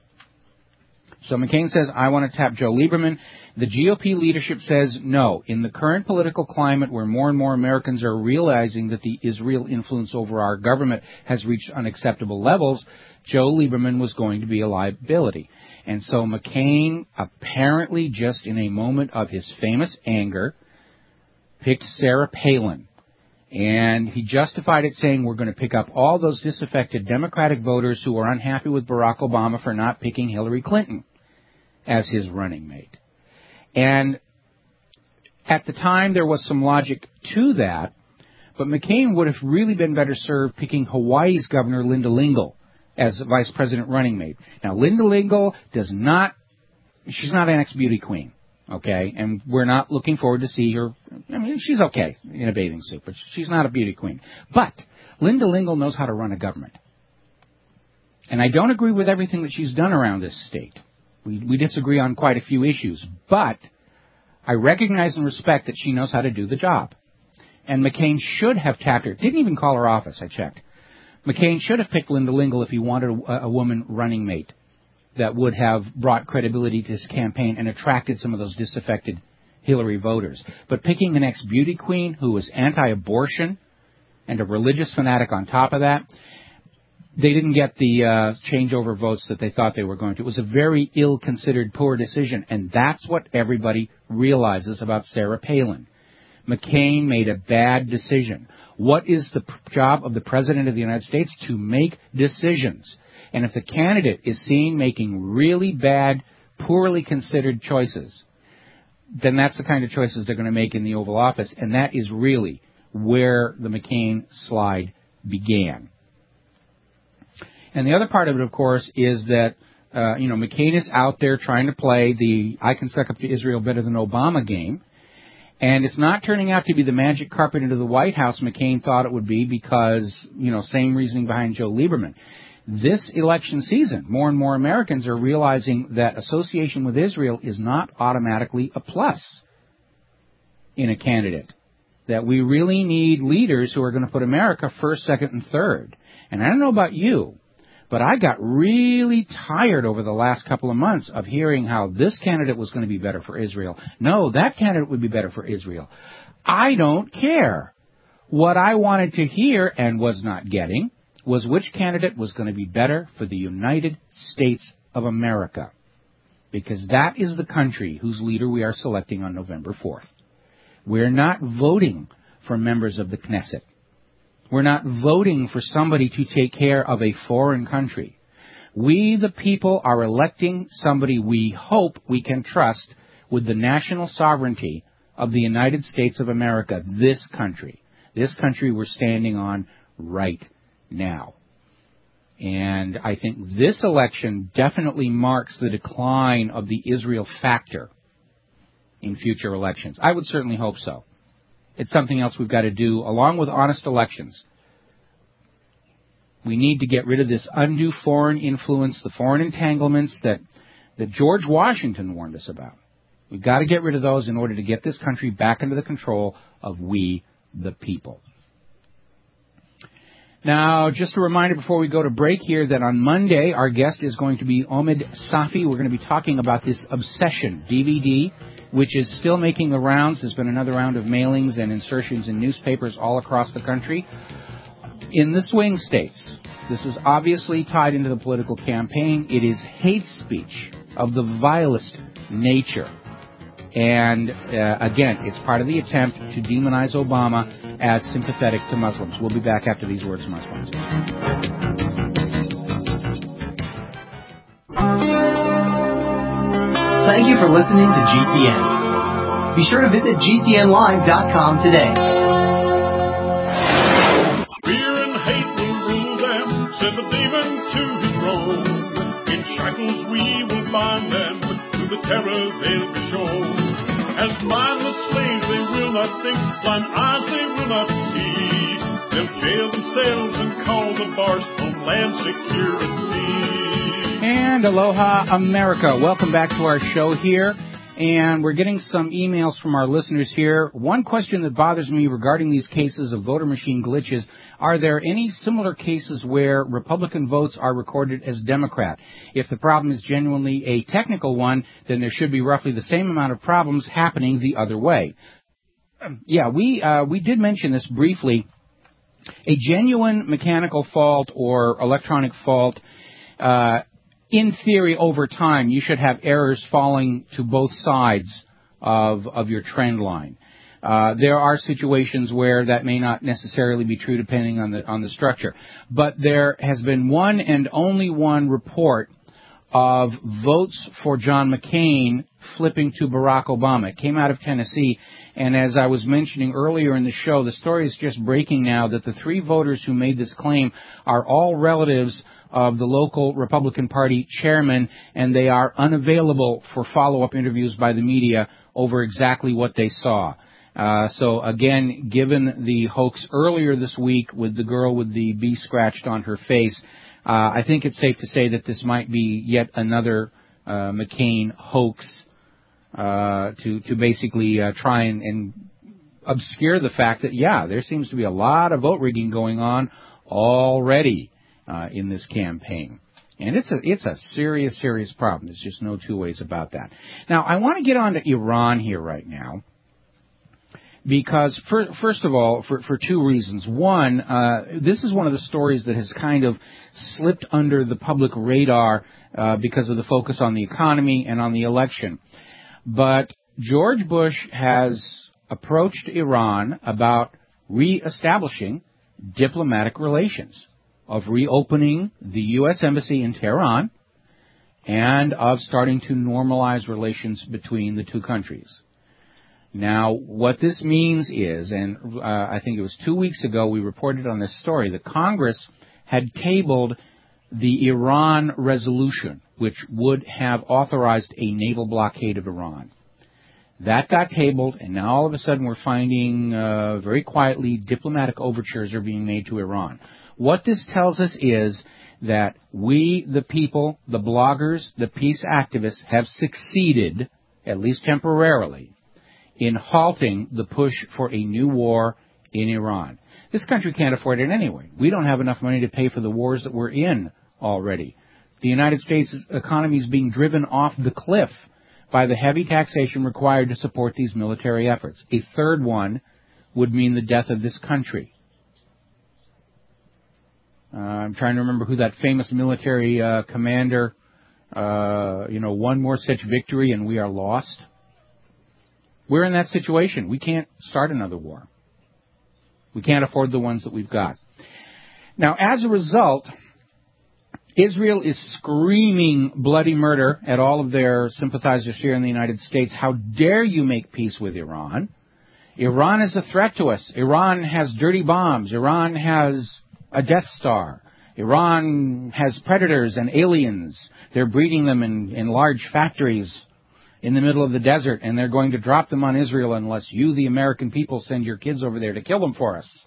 So McCain says, I want to tap Joe Lieberman. The G O P leadership says no. In the current political climate where more and more Americans are realizing that the Israel influence over our government has reached unacceptable levels, Joe Lieberman was going to be a liability. And so McCain, apparently just in a moment of his famous anger, picked Sarah Palin. And he justified it saying we're going to pick up all those disaffected Democratic voters who are unhappy with Barack Obama for not picking Hillary Clinton as his running mate. And at the time, there was some logic to that, but McCain would have really been better served picking Hawaii's Governor Linda Lingle as vice president running mate. Now, Linda Lingle does not, she's not an ex-beauty queen, okay? And we're not looking forward to see her. I mean, she's okay in a bathing suit, but she's not a beauty queen. But Linda Lingle knows how to run a government. And I don't agree with everything that she's done around this state. We, we disagree on quite a few issues, but I recognize and respect that she knows how to do the job. And McCain should have tapped her. Didn't even call her office, I checked. McCain should have picked Linda Lingle if he wanted a, a woman running mate that would have brought credibility to his campaign and attracted some of those disaffected Hillary voters. But picking an ex-beauty queen who was anti-abortion and a religious fanatic on top of that, they didn't get the uh, changeover votes that they thought they were going to. It was a very ill-considered, poor decision, and that's what everybody realizes about Sarah Palin. McCain made a bad decision. What is the p- job of the President of the United States? To make decisions. And if the candidate is seen making really bad, poorly considered choices, then that's the kind of choices they're going to make in the Oval Office, and that is really where the McCain slide began. And the other part of it, of course, is that, uh, you know, McCain is out there trying to play the I can suck up to Israel better than Obama game. And it's not turning out to be the magic carpet into the White House McCain thought it would be because, you know, same reasoning behind Joe Lieberman. This election season, more and more Americans are realizing that association with Israel is not automatically a plus in a candidate. That we really need leaders who are going to put America first, second, and third. And I don't know about you, but I got really tired over the last couple of months of hearing how this candidate was going to be better for Israel. No, that candidate would be better for Israel. I don't care. What I wanted to hear and was not getting was which candidate was going to be better for the United States of America. Because that is the country whose leader we are selecting on November fourth. We're not voting for members of the Knesset. We're not voting for somebody to take care of a foreign country. We, the people, are electing somebody we hope we can trust with the national sovereignty of the United States of America, this country. This country we're standing on right now. And I think this election definitely marks the decline of the Israel factor in future elections. I would certainly hope so. It's something else we've got to do, along with honest elections. We need to get rid of this undue foreign influence, the foreign entanglements that, that George Washington warned us about. We've got to get rid of those in order to get this country back under the control of we, the people. Now, just a reminder before we go to break here that on Monday, our guest is going to be Omid Safi. We're going to be talking about this Obsession D V D, which is still making the rounds. There's been another round of mailings and insertions in newspapers all across the country. In the swing states, this is obviously tied into the political campaign. It is hate speech of the vilest nature. And, uh, again, it's part of the attempt to demonize Obama as sympathetic to Muslims. We'll be back after these words from our sponsors. Thank you for listening to G C N. Be sure to visit G C N live dot com today. Fear and hate will rule them, said the demon to his robe. In shackles we will bind them, to the terror they'll be shown. As mindless slaves they will not think, blind eyes they will not see. They'll jail themselves and call the bars Homeland Security. And aloha, America. Welcome back to our show here. And we're getting some emails from our listeners here. One question that bothers me regarding these cases of voter machine glitches, are there any similar cases where Republican votes are recorded as Democrat? If the problem is genuinely a technical one, then there should be roughly the same amount of problems happening the other way. Yeah, we uh, we did mention this briefly. A genuine mechanical fault or electronic fault, uh, in theory, over time, you should have errors falling to both sides of of your trend line. Uh, there are situations where that may not necessarily be true depending on the on the structure. But there has been one and only one report of votes for John McCain flipping to Barack Obama. It came out of Tennessee, and as I was mentioning earlier in the show, the story is just breaking now that the three voters who made this claim are all relatives of the local Republican Party chairman, and they are unavailable for follow-up interviews by the media over exactly what they saw. Uh, so again, given the hoax earlier this week with the girl with the bee scratched on her face, uh, I think it's safe to say that this might be yet another uh, McCain hoax uh, to to basically uh, try and, and obscure the fact that, yeah, there seems to be a lot of vote rigging going on already uh, in this campaign. And it's a it's a serious, serious problem. There's just no two ways about that. Now, I want to get on to Iran here right now. Because, for, first of all, for, for two reasons. One, uh, this is one of the stories that has kind of slipped under the public radar uh, because of the focus on the economy and on the election. But George Bush has approached Iran about reestablishing diplomatic relations, of reopening the U S Embassy in Tehran, and of starting to normalize relations between the two countries. Now, what this means is, and uh, I think it was two weeks ago we reported on this story, that Congress had tabled the Iran resolution, which would have authorized a naval blockade of Iran. That got tabled, and now all of a sudden we're finding uh, very quietly diplomatic overtures are being made to Iran. What this tells us is that we, the people, the bloggers, the peace activists, have succeeded, at least temporarily, in halting the push for a new war in Iran. This country can't afford it anyway. We don't have enough money to pay for the wars that we're in already. The United States economy is being driven off the cliff by the heavy taxation required to support these military efforts. A third one would mean the death of this country. Uh, I'm trying to remember who that famous military uh, commander, uh, you know, one more such victory and we are lost. We're in that situation. We can't start another war. We can't afford the ones that we've got. Now, as a result, Israel is screaming bloody murder at all of their sympathizers here in the United States. How dare you make peace with Iran? Iran is a threat to us. Iran has dirty bombs. Iran has a Death Star. Iran has predators and aliens. They're breeding them in, in large factories in the middle of the desert, and they're going to drop them on Israel unless you, the American people, send your kids over there to kill them for us.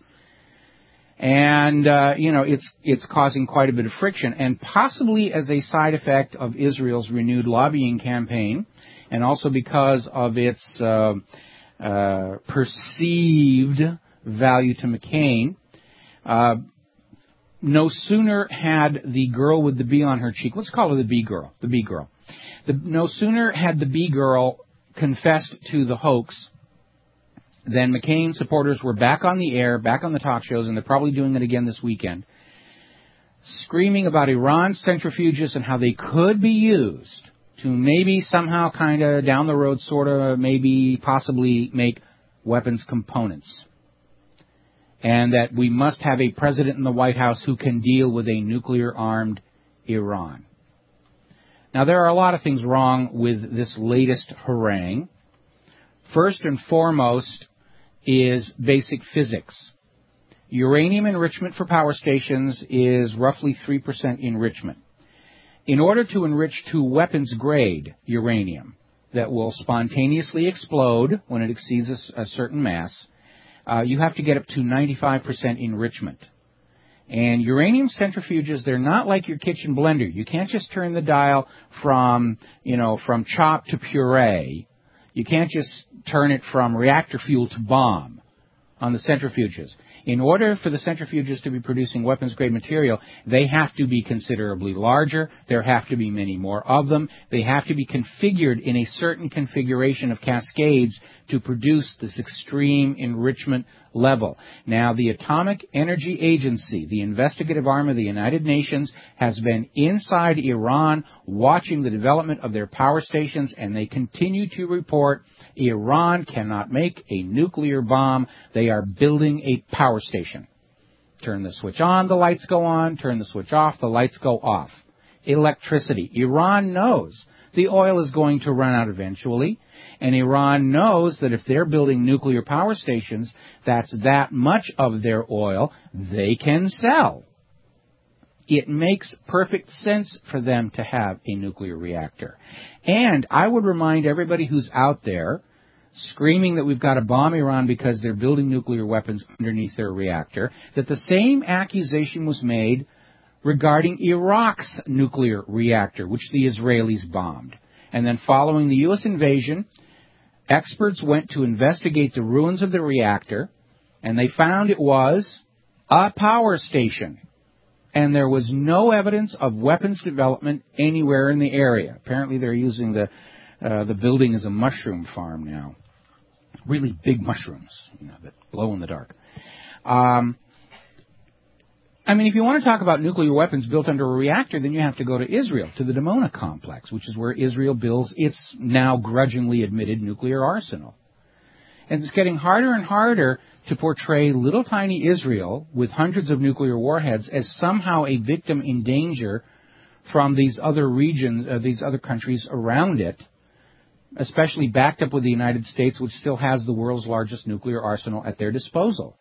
And, uh, you know, it's it's causing quite a bit of friction, and possibly as a side effect of Israel's renewed lobbying campaign, and also because of its uh, uh, perceived value to McCain. Uh, no sooner had the girl with the bee on her cheek, let's call her the bee girl, the bee girl. The, no sooner had the bee girl confessed to the hoax than McCain supporters were back on the air, back on the talk shows, and they're probably doing it again this weekend, screaming about Iran's centrifuges and how they could be used to maybe somehow kind of down the road sort of maybe possibly make weapons components. And that we must have a president in the White House who can deal with a nuclear-armed Iran. Now, there are a lot of things wrong with this latest harangue. First and foremost is basic physics. Uranium enrichment for power stations is roughly three percent enrichment. In order to enrich to weapons-grade uranium that will spontaneously explode when it exceeds a, a certain mass, uh, you have to get up to ninety-five percent enrichment. And uranium centrifuges, they're not like your kitchen blender. You can't just turn the dial from, you know, from chop to puree. You can't just turn it from reactor fuel to bomb on the centrifuges. In order for the centrifuges to be producing weapons-grade material, they have to be considerably larger. There have to be many more of them. They have to be configured in a certain configuration of cascades to produce this extreme enrichment level. Now, the Atomic Energy Agency, the investigative arm of the United Nations, has been inside Iran watching the development of their power stations, and they continue to report Iran cannot make a nuclear bomb. They are building a power station. Turn the switch on, the lights go on. Turn the switch off, the lights go off. Electricity. Iran knows the oil is going to run out eventually, and Iran knows that if they're building nuclear power stations, that's that much of their oil they can sell. It makes perfect sense for them to have a nuclear reactor. And I would remind everybody who's out there screaming that we've got to bomb Iran because they're building nuclear weapons underneath their reactor, that the same accusation was made regarding Iraq's nuclear reactor, which the Israelis bombed. And then following the U S invasion, experts went to investigate the ruins of the reactor, and they found it was a power station. And there was no evidence of weapons development anywhere in the area. Apparently they're using the uh, the building as a mushroom farm now. Really big mushrooms, you know, that glow in the dark. Um, I mean, if you want to talk about nuclear weapons built under a reactor, then you have to go to Israel, to the Dimona complex, which is where Israel builds its now grudgingly admitted nuclear arsenal. And it's getting harder and harder to portray little tiny Israel with hundreds of nuclear warheads as somehow a victim in danger from these other regions, uh, these other countries around it, especially backed up with the United States, which still has the world's largest nuclear arsenal at their disposal.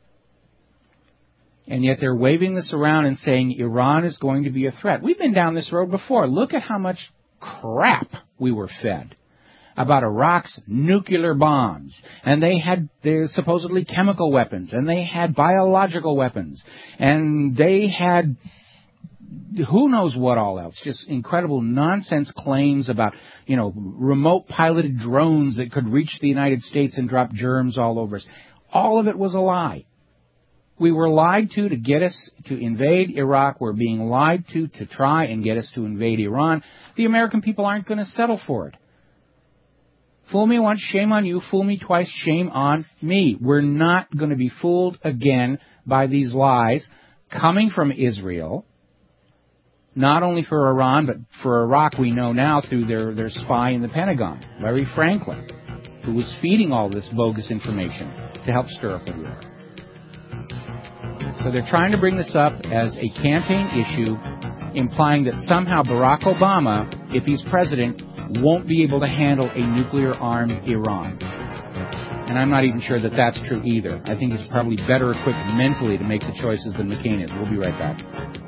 And yet they're waving this around and saying Iran is going to be a threat. We've been down this road before. Look at how much crap we were fed about Iraq's nuclear bombs, and they had their supposedly chemical weapons, and they had biological weapons, and they had who knows what all else, just incredible nonsense claims about, you know, remote piloted drones that could reach the United States and drop germs all over us. All of it was a lie. We were lied to to get us to invade Iraq. We're being lied to to try and get us to invade Iran. The American people aren't going to settle for it. Fool me once, shame on you. Fool me twice, shame on me. We're not going to be fooled again by these lies coming from Israel, not only for Iran, but for Iraq, we know now through their, their spy in the Pentagon, Larry Franklin, who was feeding all this bogus information to help stir up the war. So they're trying to bring this up as a campaign issue, implying that somehow Barack Obama, if he's president, won't be able to handle a nuclear-armed Iran. And I'm not even sure that that's true either. I think he's probably better equipped mentally to make the choices than McCain is. We'll be right back.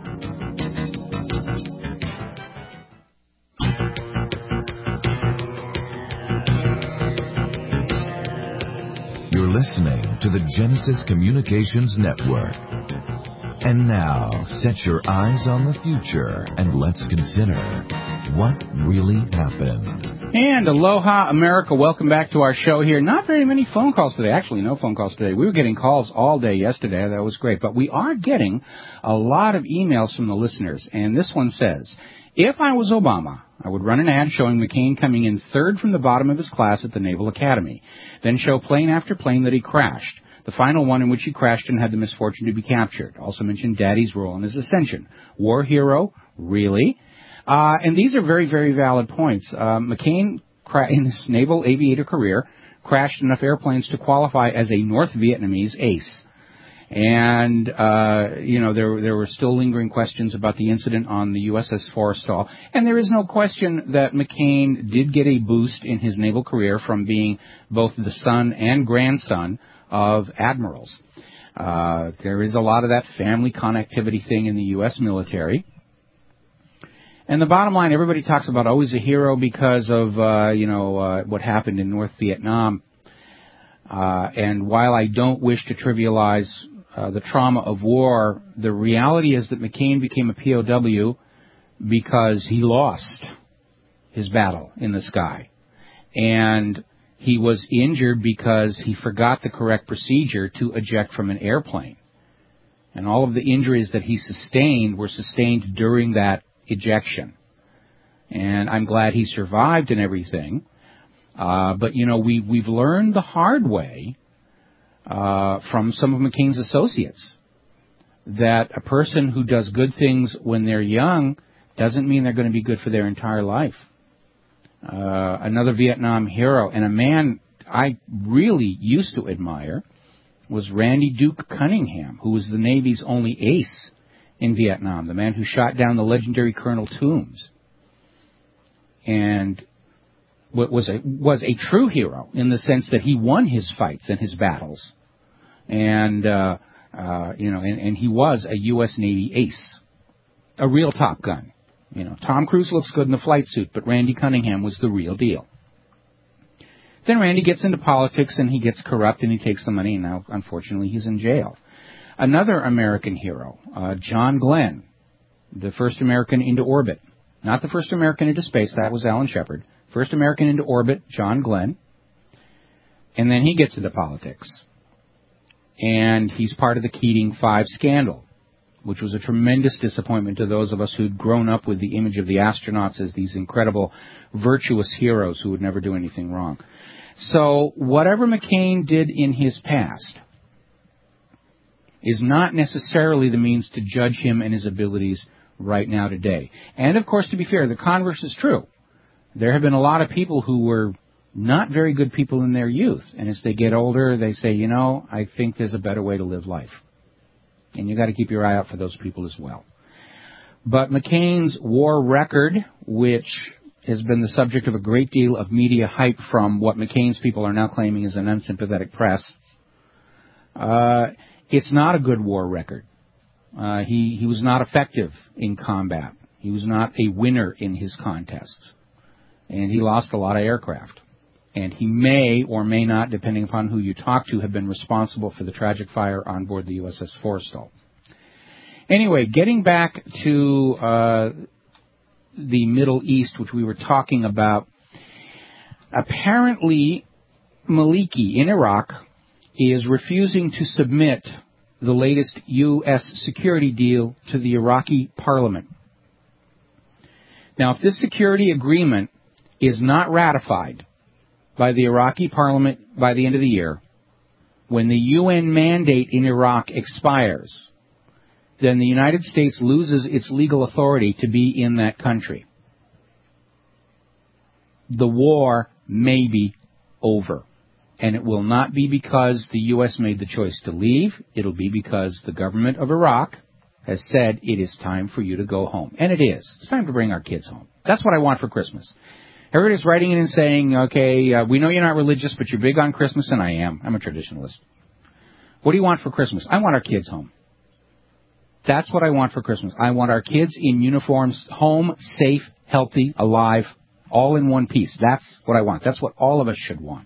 You're listening to the Genesis Communications Network. And now, set your eyes on the future and let's consider what really happened. And aloha, America. Welcome back to our show here. Not very many phone calls today. Actually, no phone calls today. We were getting calls all day yesterday. That was great. But we are getting a lot of emails from the listeners. And this one says, if I was Obama, I would run an ad showing McCain coming in third from the bottom of his class at the Naval Academy, then show plane after plane that he crashed. The final one in which he crashed and had the misfortune to be captured. Also mentioned Daddy's role in his ascension. War hero? Really? Uh, and these are very, very valid points. Uh, McCain, cra- in his naval aviator career, crashed enough airplanes to qualify as a North Vietnamese ace. And, uh, you know, there, there were still lingering questions about the incident on the U S S Forrestal. And there is no question that McCain did get a boost in his naval career from being both the son and grandson of admirals. Uh, there is a lot of that family connectivity thing in the U S military. And the bottom line, everybody talks about always a hero because of, uh, you know, uh, what happened in North Vietnam. Uh, and while I don't wish to trivialize uh, the trauma of war, the reality is that McCain became a P O W because he lost his battle in the sky. And he was injured because he forgot the correct procedure to eject from an airplane. And all of the injuries that he sustained were sustained during that ejection. And I'm glad he survived and everything. Uh, but, you know, we, we've learned the hard way uh, from some of McCain's associates that a person who does good things when they're young doesn't mean they're going to be good for their entire life. Uh, another Vietnam hero, and a man I really used to admire, was Randy Duke Cunningham, who was the Navy's only ace in Vietnam, the man who shot down the legendary Colonel Toombs. And was a, was a true hero in the sense that he won his fights and his battles. And, uh, uh, you know, and, and he was a U S Navy ace, a real Top Gun. You know, Tom Cruise looks good in the flight suit, but Randy Cunningham was the real deal. Then Randy gets into politics and he gets corrupt and he takes the money, and now, unfortunately, he's in jail. Another American hero, uh, John Glenn, the first American into orbit. Not the first American into space, that was Alan Shepard. First American into orbit, John Glenn. And then he gets into politics. And he's part of the Keating Five scandal, which was a tremendous disappointment to those of us who'd grown up with the image of the astronauts as these incredible, virtuous heroes who would never do anything wrong. So whatever McCain did in his past is not necessarily the means to judge him and his abilities right now today. And, of course, to be fair, the converse is true. There have been a lot of people who were not very good people in their youth, and as they get older, they say, you know, I think there's a better way to live life. And you've got to keep your eye out for those people as well. But McCain's war record, which has been the subject of a great deal of media hype from what McCain's people are now claiming is an unsympathetic press, uh, it's not a good war record. Uh, he, he was not effective in combat. He was not a winner in his contests. And he lost a lot of aircraft. And he may or may not, depending upon who you talk to, have been responsible for the tragic fire on board the U S S Forrestal. Anyway, getting back to uh, the Middle East, which we were talking about, apparently Maliki in Iraq is refusing to submit the latest U S security deal to the Iraqi parliament. Now, if this security agreement is not ratified by the Iraqi parliament by the end of the year, when the U N mandate in Iraq expires, then the United States loses its legal authority to be in that country. The war may be over. And it will not be because the U S made the choice to leave. It'll be because the government of Iraq has said it is time for you to go home. And it is. It's time to bring our kids home. That's what I want for Christmas. Everybody's writing in and saying, okay, uh, we know you're not religious, but you're big on Christmas, and I am. I'm a traditionalist. What do you want for Christmas? I want our kids home. That's what I want for Christmas. I want our kids in uniforms, home, safe, healthy, alive, all in one piece. That's what I want. That's what all of us should want.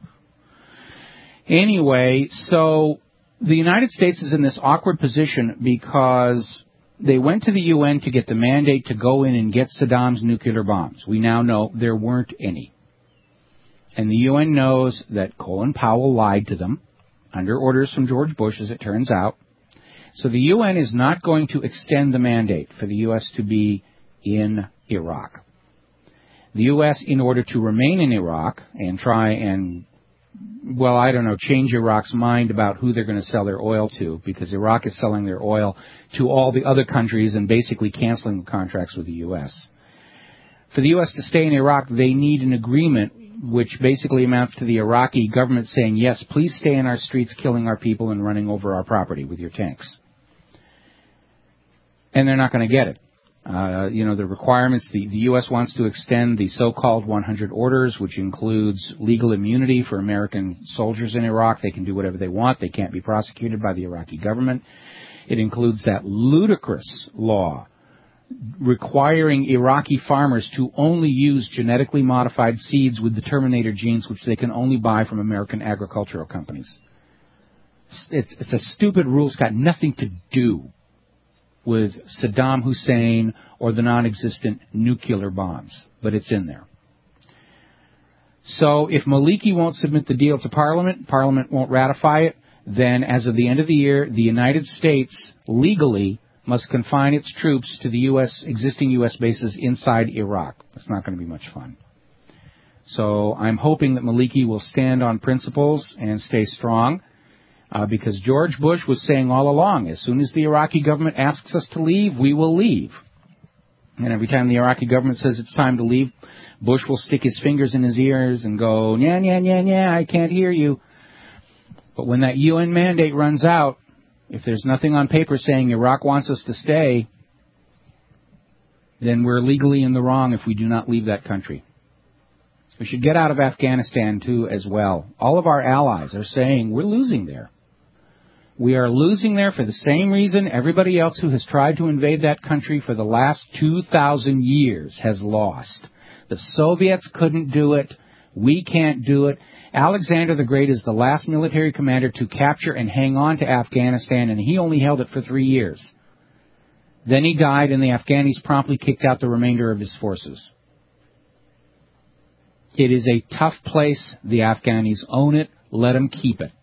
Anyway, so the United States is in this awkward position because they went to the U N to get the mandate to go in and get Saddam's nuclear bombs. We now know there weren't any. And the U N knows that Colin Powell lied to them, under orders from George Bush, as it turns out. So the U N is not going to extend the mandate for the U S to be in Iraq. The U S, in order to remain in Iraq and try and, well, I don't know, change Iraq's mind about who they're going to sell their oil to, because Iraq is selling their oil to all the other countries and basically canceling the contracts with the U S. For the U S to stay in Iraq, they need an agreement which basically amounts to the Iraqi government saying, yes, please stay in our streets killing our people and running over our property with your tanks. And they're not going to get it. Uh, you know, the requirements, the, the U S wants to extend the so-called one hundred orders, which includes legal immunity for American soldiers in Iraq. They can do whatever they want. They can't be prosecuted by the Iraqi government. It includes that ludicrous law requiring Iraqi farmers to only use genetically modified seeds with the Terminator genes, which they can only buy from American agricultural companies. It's, it's a stupid rule. It's got nothing to do with Saddam Hussein or the non-existent nuclear bombs, but it's in there. So if Maliki won't submit the deal to Parliament, Parliament won't ratify it, then as of the end of the year, the United States legally must confine its troops to the U S existing U S bases inside Iraq. It's not going to be much fun. So I'm hoping that Maliki will stand on principles and stay strong, uh, because George Bush was saying all along, as soon as the Iraqi government asks us to leave, we will leave. And every time the Iraqi government says it's time to leave, Bush will stick his fingers in his ears and go, yeah, yeah, yeah, yeah, I can't hear you. But when that U N mandate runs out, if there's nothing on paper saying Iraq wants us to stay, then we're legally in the wrong if we do not leave that country. We should get out of Afghanistan, too, as well. All of our allies are saying we're losing there. We are losing there for the same reason everybody else who has tried to invade that country for the last two thousand years has lost. The Soviets couldn't do it. We can't do it. Alexander the Great is the last military commander to capture and hang on to Afghanistan, and he only held it for three years. Then he died, and the Afghanis promptly kicked out the remainder of his forces. It is a tough place. The Afghanis own it. Let them keep it.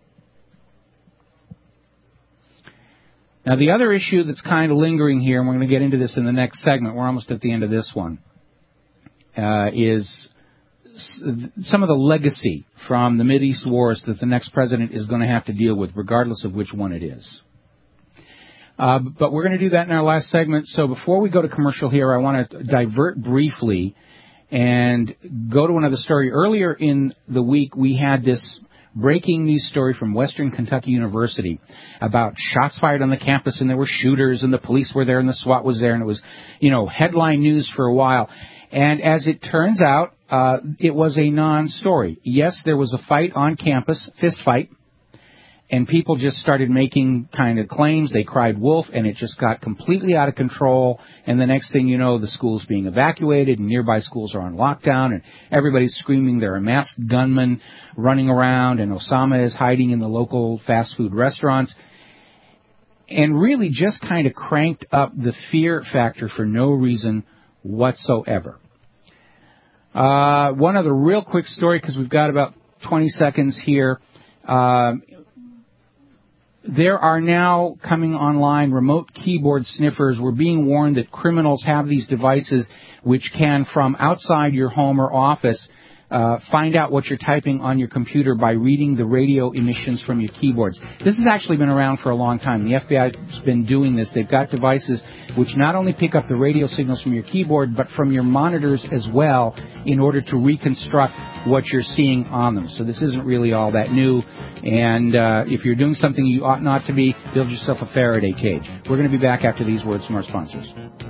Now, the other issue that's kind of lingering here, and we're going to get into this in the next segment, we're almost at the end of this one, uh, is some of the legacy from the Mideast wars that the next president is going to have to deal with, regardless of which one it is. Uh, but we're going to do that in our last segment. So before we go to commercial here, I want to divert briefly and go to another story. Earlier in the week, we had this breaking news story from Western Kentucky University about shots fired on the campus, and there were shooters, and the police were there, and the SWAT was there, and it was, you know, headline news for a while. And as it turns out, uh, it was a non-story. Yes, there was a fight on campus, fist fight, and people just started making kind of claims. They cried wolf, and it just got completely out of control. And the next thing you know, the school's being evacuated, and nearby schools are on lockdown, and everybody's screaming there are masked gunmen running around, and Osama is hiding in the local fast food restaurants. And really just kind of cranked up the fear factor for no reason whatsoever. Uh, one other real quick story, because we've got about twenty seconds here. Uh, there are now coming online remote keyboard sniffers. We're being warned that criminals have these devices which can, from outside your home or office, uh, find out what you're typing on your computer by reading the radio emissions from your keyboards. This has actually been around for a long time. The F B I has been doing this. They've got devices which not only pick up the radio signals from your keyboard, but from your monitors as well, in order to reconstruct what you're seeing on them. So this isn't really all that new. And uh, if you're doing something you ought not to be, build yourself a Faraday cage. We're going to be back after these words from our sponsors.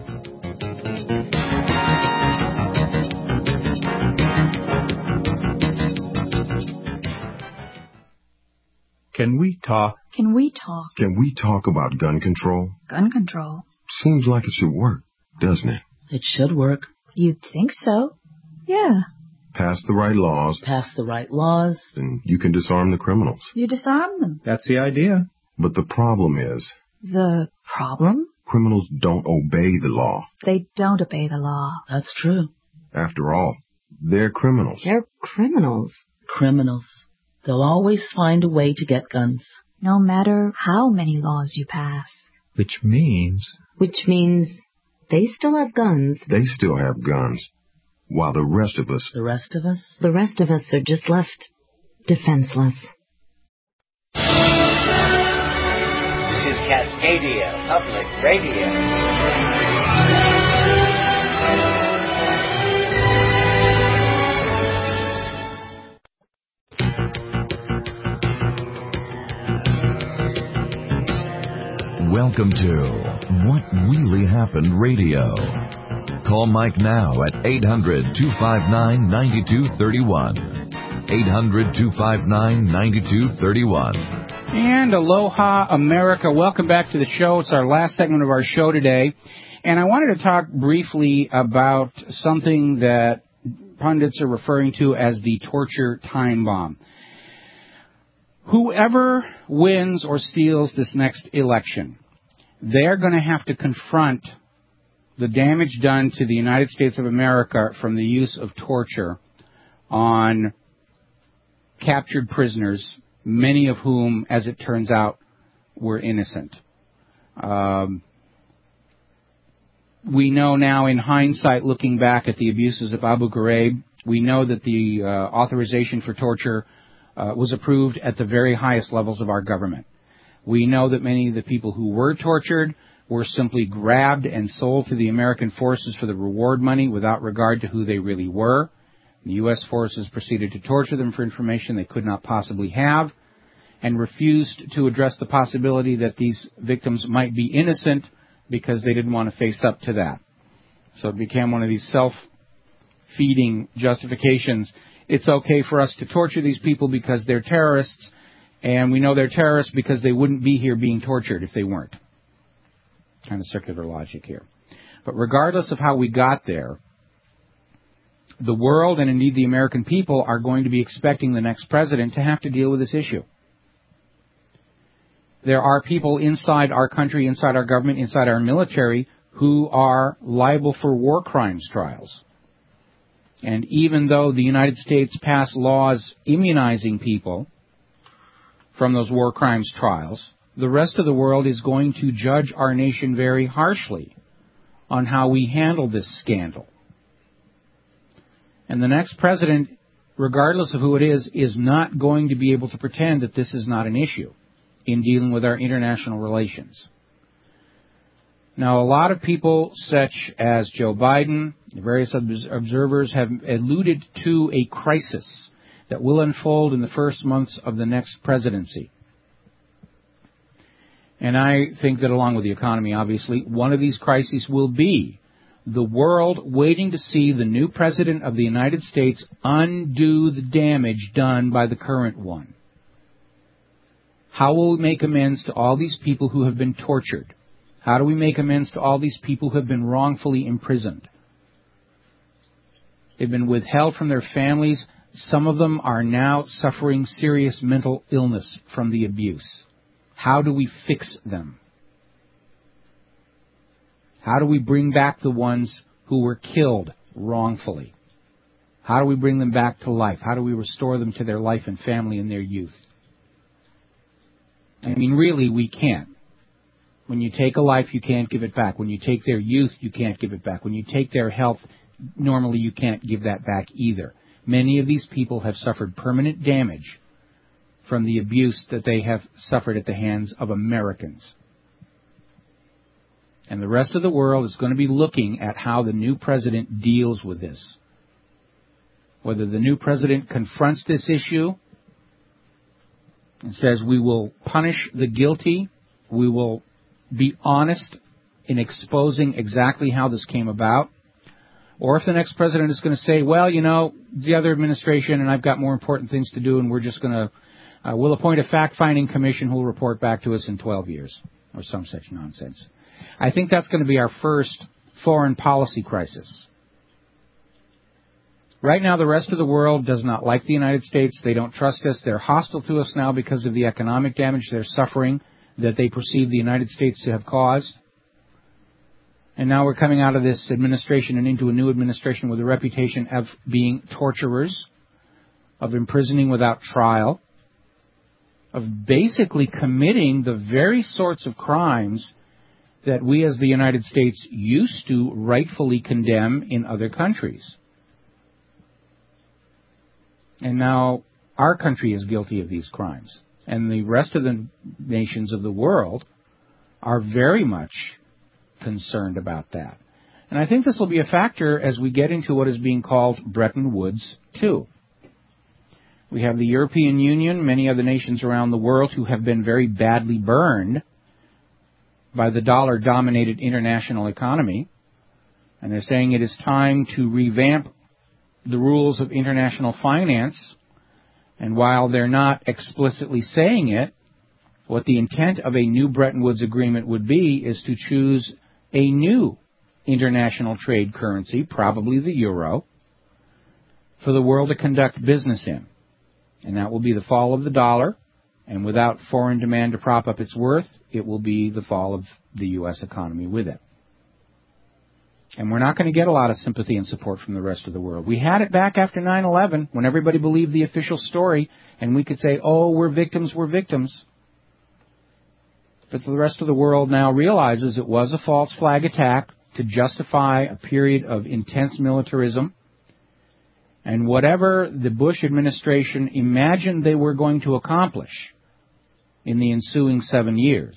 Can we talk? Can we talk? Can we talk about gun control? Gun control. Seems like it should work, doesn't it? It should work. You'd think so. Yeah. Pass the right laws. Pass the right laws. And you can disarm the criminals. You disarm them. That's the idea. But the problem is... The problem? Criminals don't obey the law. They don't obey the law. That's true. After all, they're criminals. They're criminals. Criminals. They'll always find a way to get guns. No matter how many laws you pass. Which means... Which means they still have guns. They still have guns. While the rest of us... The rest of us? The rest of us are just left defenseless. This is Cascadia Public Radio. Welcome to What Really Happened Radio. Call Mike now at eight hundred, two five nine, nine two three one. eight hundred, two five nine, nine two three one. And aloha, America. Welcome back to the show. It's our last segment of our show today. And I wanted to talk briefly about something that pundits are referring to as the torture time bomb. Whoever wins or steals this next election, they're going to have to confront the damage done to the United States of America from the use of torture on captured prisoners, many of whom, as it turns out, were innocent. Um, we know now, in hindsight, looking back at the abuses of Abu Ghraib, we know that the uh, authorization for torture uh, was approved at the very highest levels of our government. We know that many of the people who were tortured were simply grabbed and sold to the American forces for the reward money without regard to who they really were. The U S forces proceeded to torture them for information they could not possibly have and refused to address the possibility that these victims might be innocent because they didn't want to face up to that. So it became one of these self-feeding justifications. It's okay for us to torture these people because they're terrorists, and we know they're terrorists because they wouldn't be here being tortured if they weren't. Kind of circular logic here. But regardless of how we got there, the world and indeed the American people are going to be expecting the next president to have to deal with this issue. There are people inside our country, inside our government, inside our military who are liable for war crimes trials. And even though the United States passed laws immunizing people from those war crimes trials, the rest of the world is going to judge our nation very harshly on how we handle this scandal. And the next president, regardless of who it is, is not going to be able to pretend that this is not an issue in dealing with our international relations. Now, a lot of people, such as Joe Biden, various observers, have alluded to a crisis that will unfold in the first months of the next presidency. And I think that along with the economy, obviously, one of these crises will be the world waiting to see the new president of the United States undo the damage done by the current one. How will we make amends to all these people who have been tortured? How do we make amends to all these people who have been wrongfully imprisoned? They've been withheld from their families. Some of them are now suffering serious mental illness from the abuse. How do we fix them? How do we bring back the ones who were killed wrongfully? How do we bring them back to life? How do we restore them to their life and family and their youth? I mean, really, we can't. When you take a life, you can't give it back. When you take their youth, you can't give it back. When you take their health, normally you can't give that back either. Many of these people have suffered permanent damage from the abuse that they have suffered at the hands of Americans. And the rest of the world is going to be looking at how the new president deals with this. Whether the new president confronts this issue and says, we will punish the guilty, we will be honest in exposing exactly how this came about, or if the next president is going to say, well, you know, the other administration and I've got more important things to do and we're just going to, uh, we'll appoint a fact-finding commission who will report back to us in twelve years, or some such nonsense. I think that's going to be our first foreign policy crisis. Right now, the rest of the world does not like the United States. They don't trust us. They're hostile to us now because of the economic damage they're suffering that they perceive the United States to have caused. And now we're coming out of this administration and into a new administration with a reputation of being torturers, of imprisoning without trial, of basically committing the very sorts of crimes that we as the United States used to rightfully condemn in other countries. And now our country is guilty of these crimes. And the rest of the nations of the world are very much concerned about that. And I think this will be a factor as we get into what is being called Bretton Woods two. We have the European Union, many other nations around the world who have been very badly burned by the dollar-dominated international economy. And they're saying it is time to revamp the rules of international finance. And while they're not explicitly saying it, what the intent of a new Bretton Woods agreement would be is to choose a new international trade currency, probably the euro, for the world to conduct business in. And that will be the fall of the dollar And without foreign demand to prop up its worth, it will be the fall of the U S economy with it. And we're not going to get a lot of sympathy and support from the rest of the world. We had it back after nine eleven when everybody believed the official story, and we could say, oh, we're victims, we're victims. But the rest of the world now realizes it was a false flag attack to justify a period of intense militarism. And whatever the Bush administration imagined they were going to accomplish in the ensuing seven years,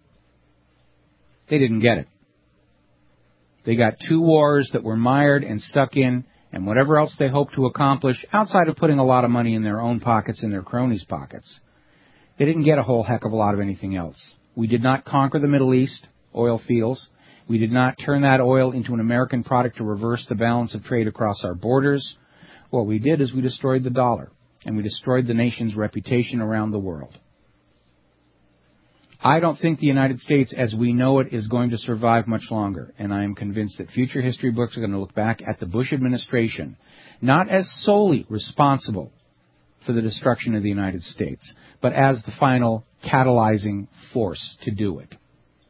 they didn't get it. They got two wars that were mired and stuck in, and whatever else they hoped to accomplish, outside of putting a lot of money in their own pockets and their cronies' pockets, they didn't get a whole heck of a lot of anything else. We did not conquer the Middle East oil fields. We did not turn that oil into an American product to reverse the balance of trade across our borders. What we did is we destroyed the dollar, and we destroyed the nation's reputation around the world. I don't think the United States, as we know it, is going to survive much longer, and I am convinced that future history books are going to look back at the Bush administration not as solely responsible for the destruction of the United States, but as the final catalyzing force to do it.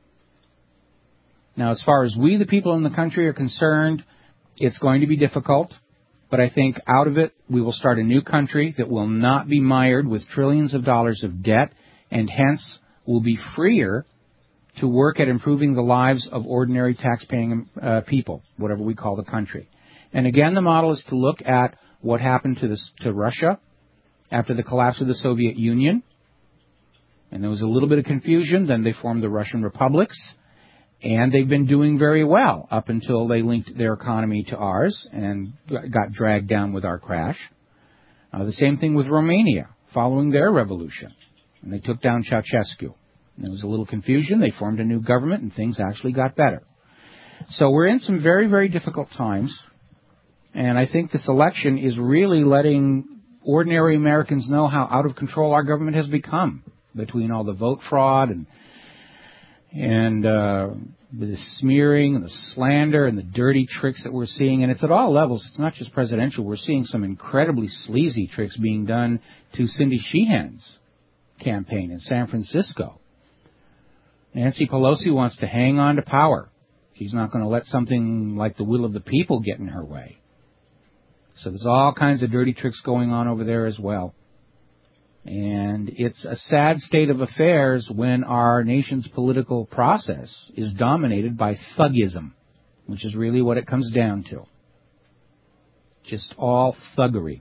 Now, as far as we, the people in the country, are concerned, it's going to be difficult, but I think out of it we will start a new country that will not be mired with trillions of dollars of debt, and hence will be freer to work at improving the lives of ordinary tax-paying uh, people, whatever we call the country. And again, the model is to look at what happened to, this, to Russia after the collapse of the Soviet Union. And there was a little bit of confusion. Then they formed the Russian republics. And they've been doing very well up until they linked their economy to ours and got dragged down with our crash. Uh, the same thing with Romania following their revolution. And they took down Ceausescu. And there was a little confusion. They formed a new government, and things actually got better. So we're in some very, very difficult times. And I think this election is really letting ordinary Americans know how out of control our government has become, between all the vote fraud and and uh, the smearing and the slander and the dirty tricks that we're seeing. And it's at all levels. It's not just presidential. We're seeing some incredibly sleazy tricks being done to Cindy Sheehan's campaign in San Francisco. Nancy Pelosi wants to hang on to power. She's not going to let something like the will of the people get in her way. So there's all kinds of dirty tricks going on over there as well. And it's a sad state of affairs when our nation's political process is dominated by thuggism, which is really what it comes down to. Just all thuggery.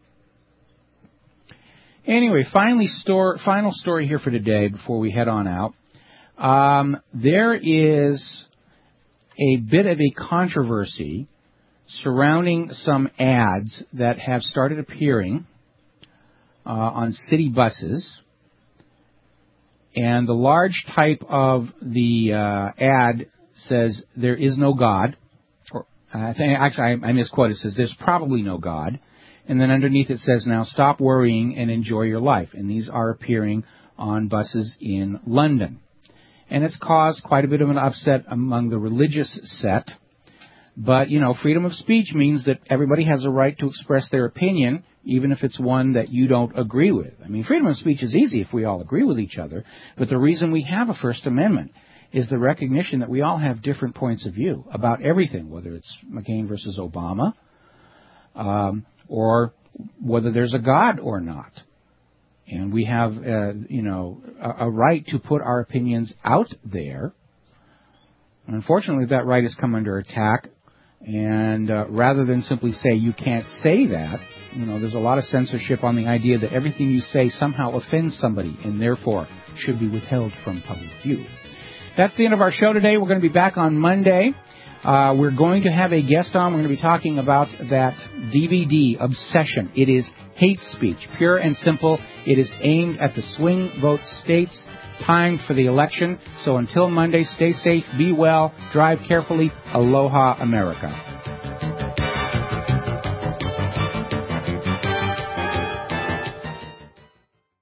Anyway, finally, store, final story here for today before we head on out. Um, there is a bit of a controversy surrounding some ads that have started appearing uh, on city buses. And the large type of the uh, ad says, "There is no God." Or, I think, actually, I, I misquoted. It says, "There's probably no God." And then underneath it says, "Now stop worrying and enjoy your life." And these are appearing on buses in London. And it's caused quite a bit of an upset among the religious set. But, you know, freedom of speech means that everybody has a right to express their opinion, even if it's one that you don't agree with. I mean, freedom of speech is easy if we all agree with each other. But the reason we have a First Amendment is the recognition that we all have different points of view about everything, whether it's McCain versus Obama, um, or whether there's a God or not. And we have, uh, you know, a, a right to put our opinions out there. Unfortunately, that right has come under attack. And uh, rather than simply say you can't say that, you know, there's a lot of censorship on the idea that everything you say somehow offends somebody and therefore should be withheld from public view. That's the end of our show today. We're going to be back on Monday. Uh, we're going to have a guest on. We're going to be talking about that D V D, Obsession. It is hate speech, pure and simple. It is aimed at the swing vote states, timed for the election. So until Monday, stay safe, be well, drive carefully. Aloha, America.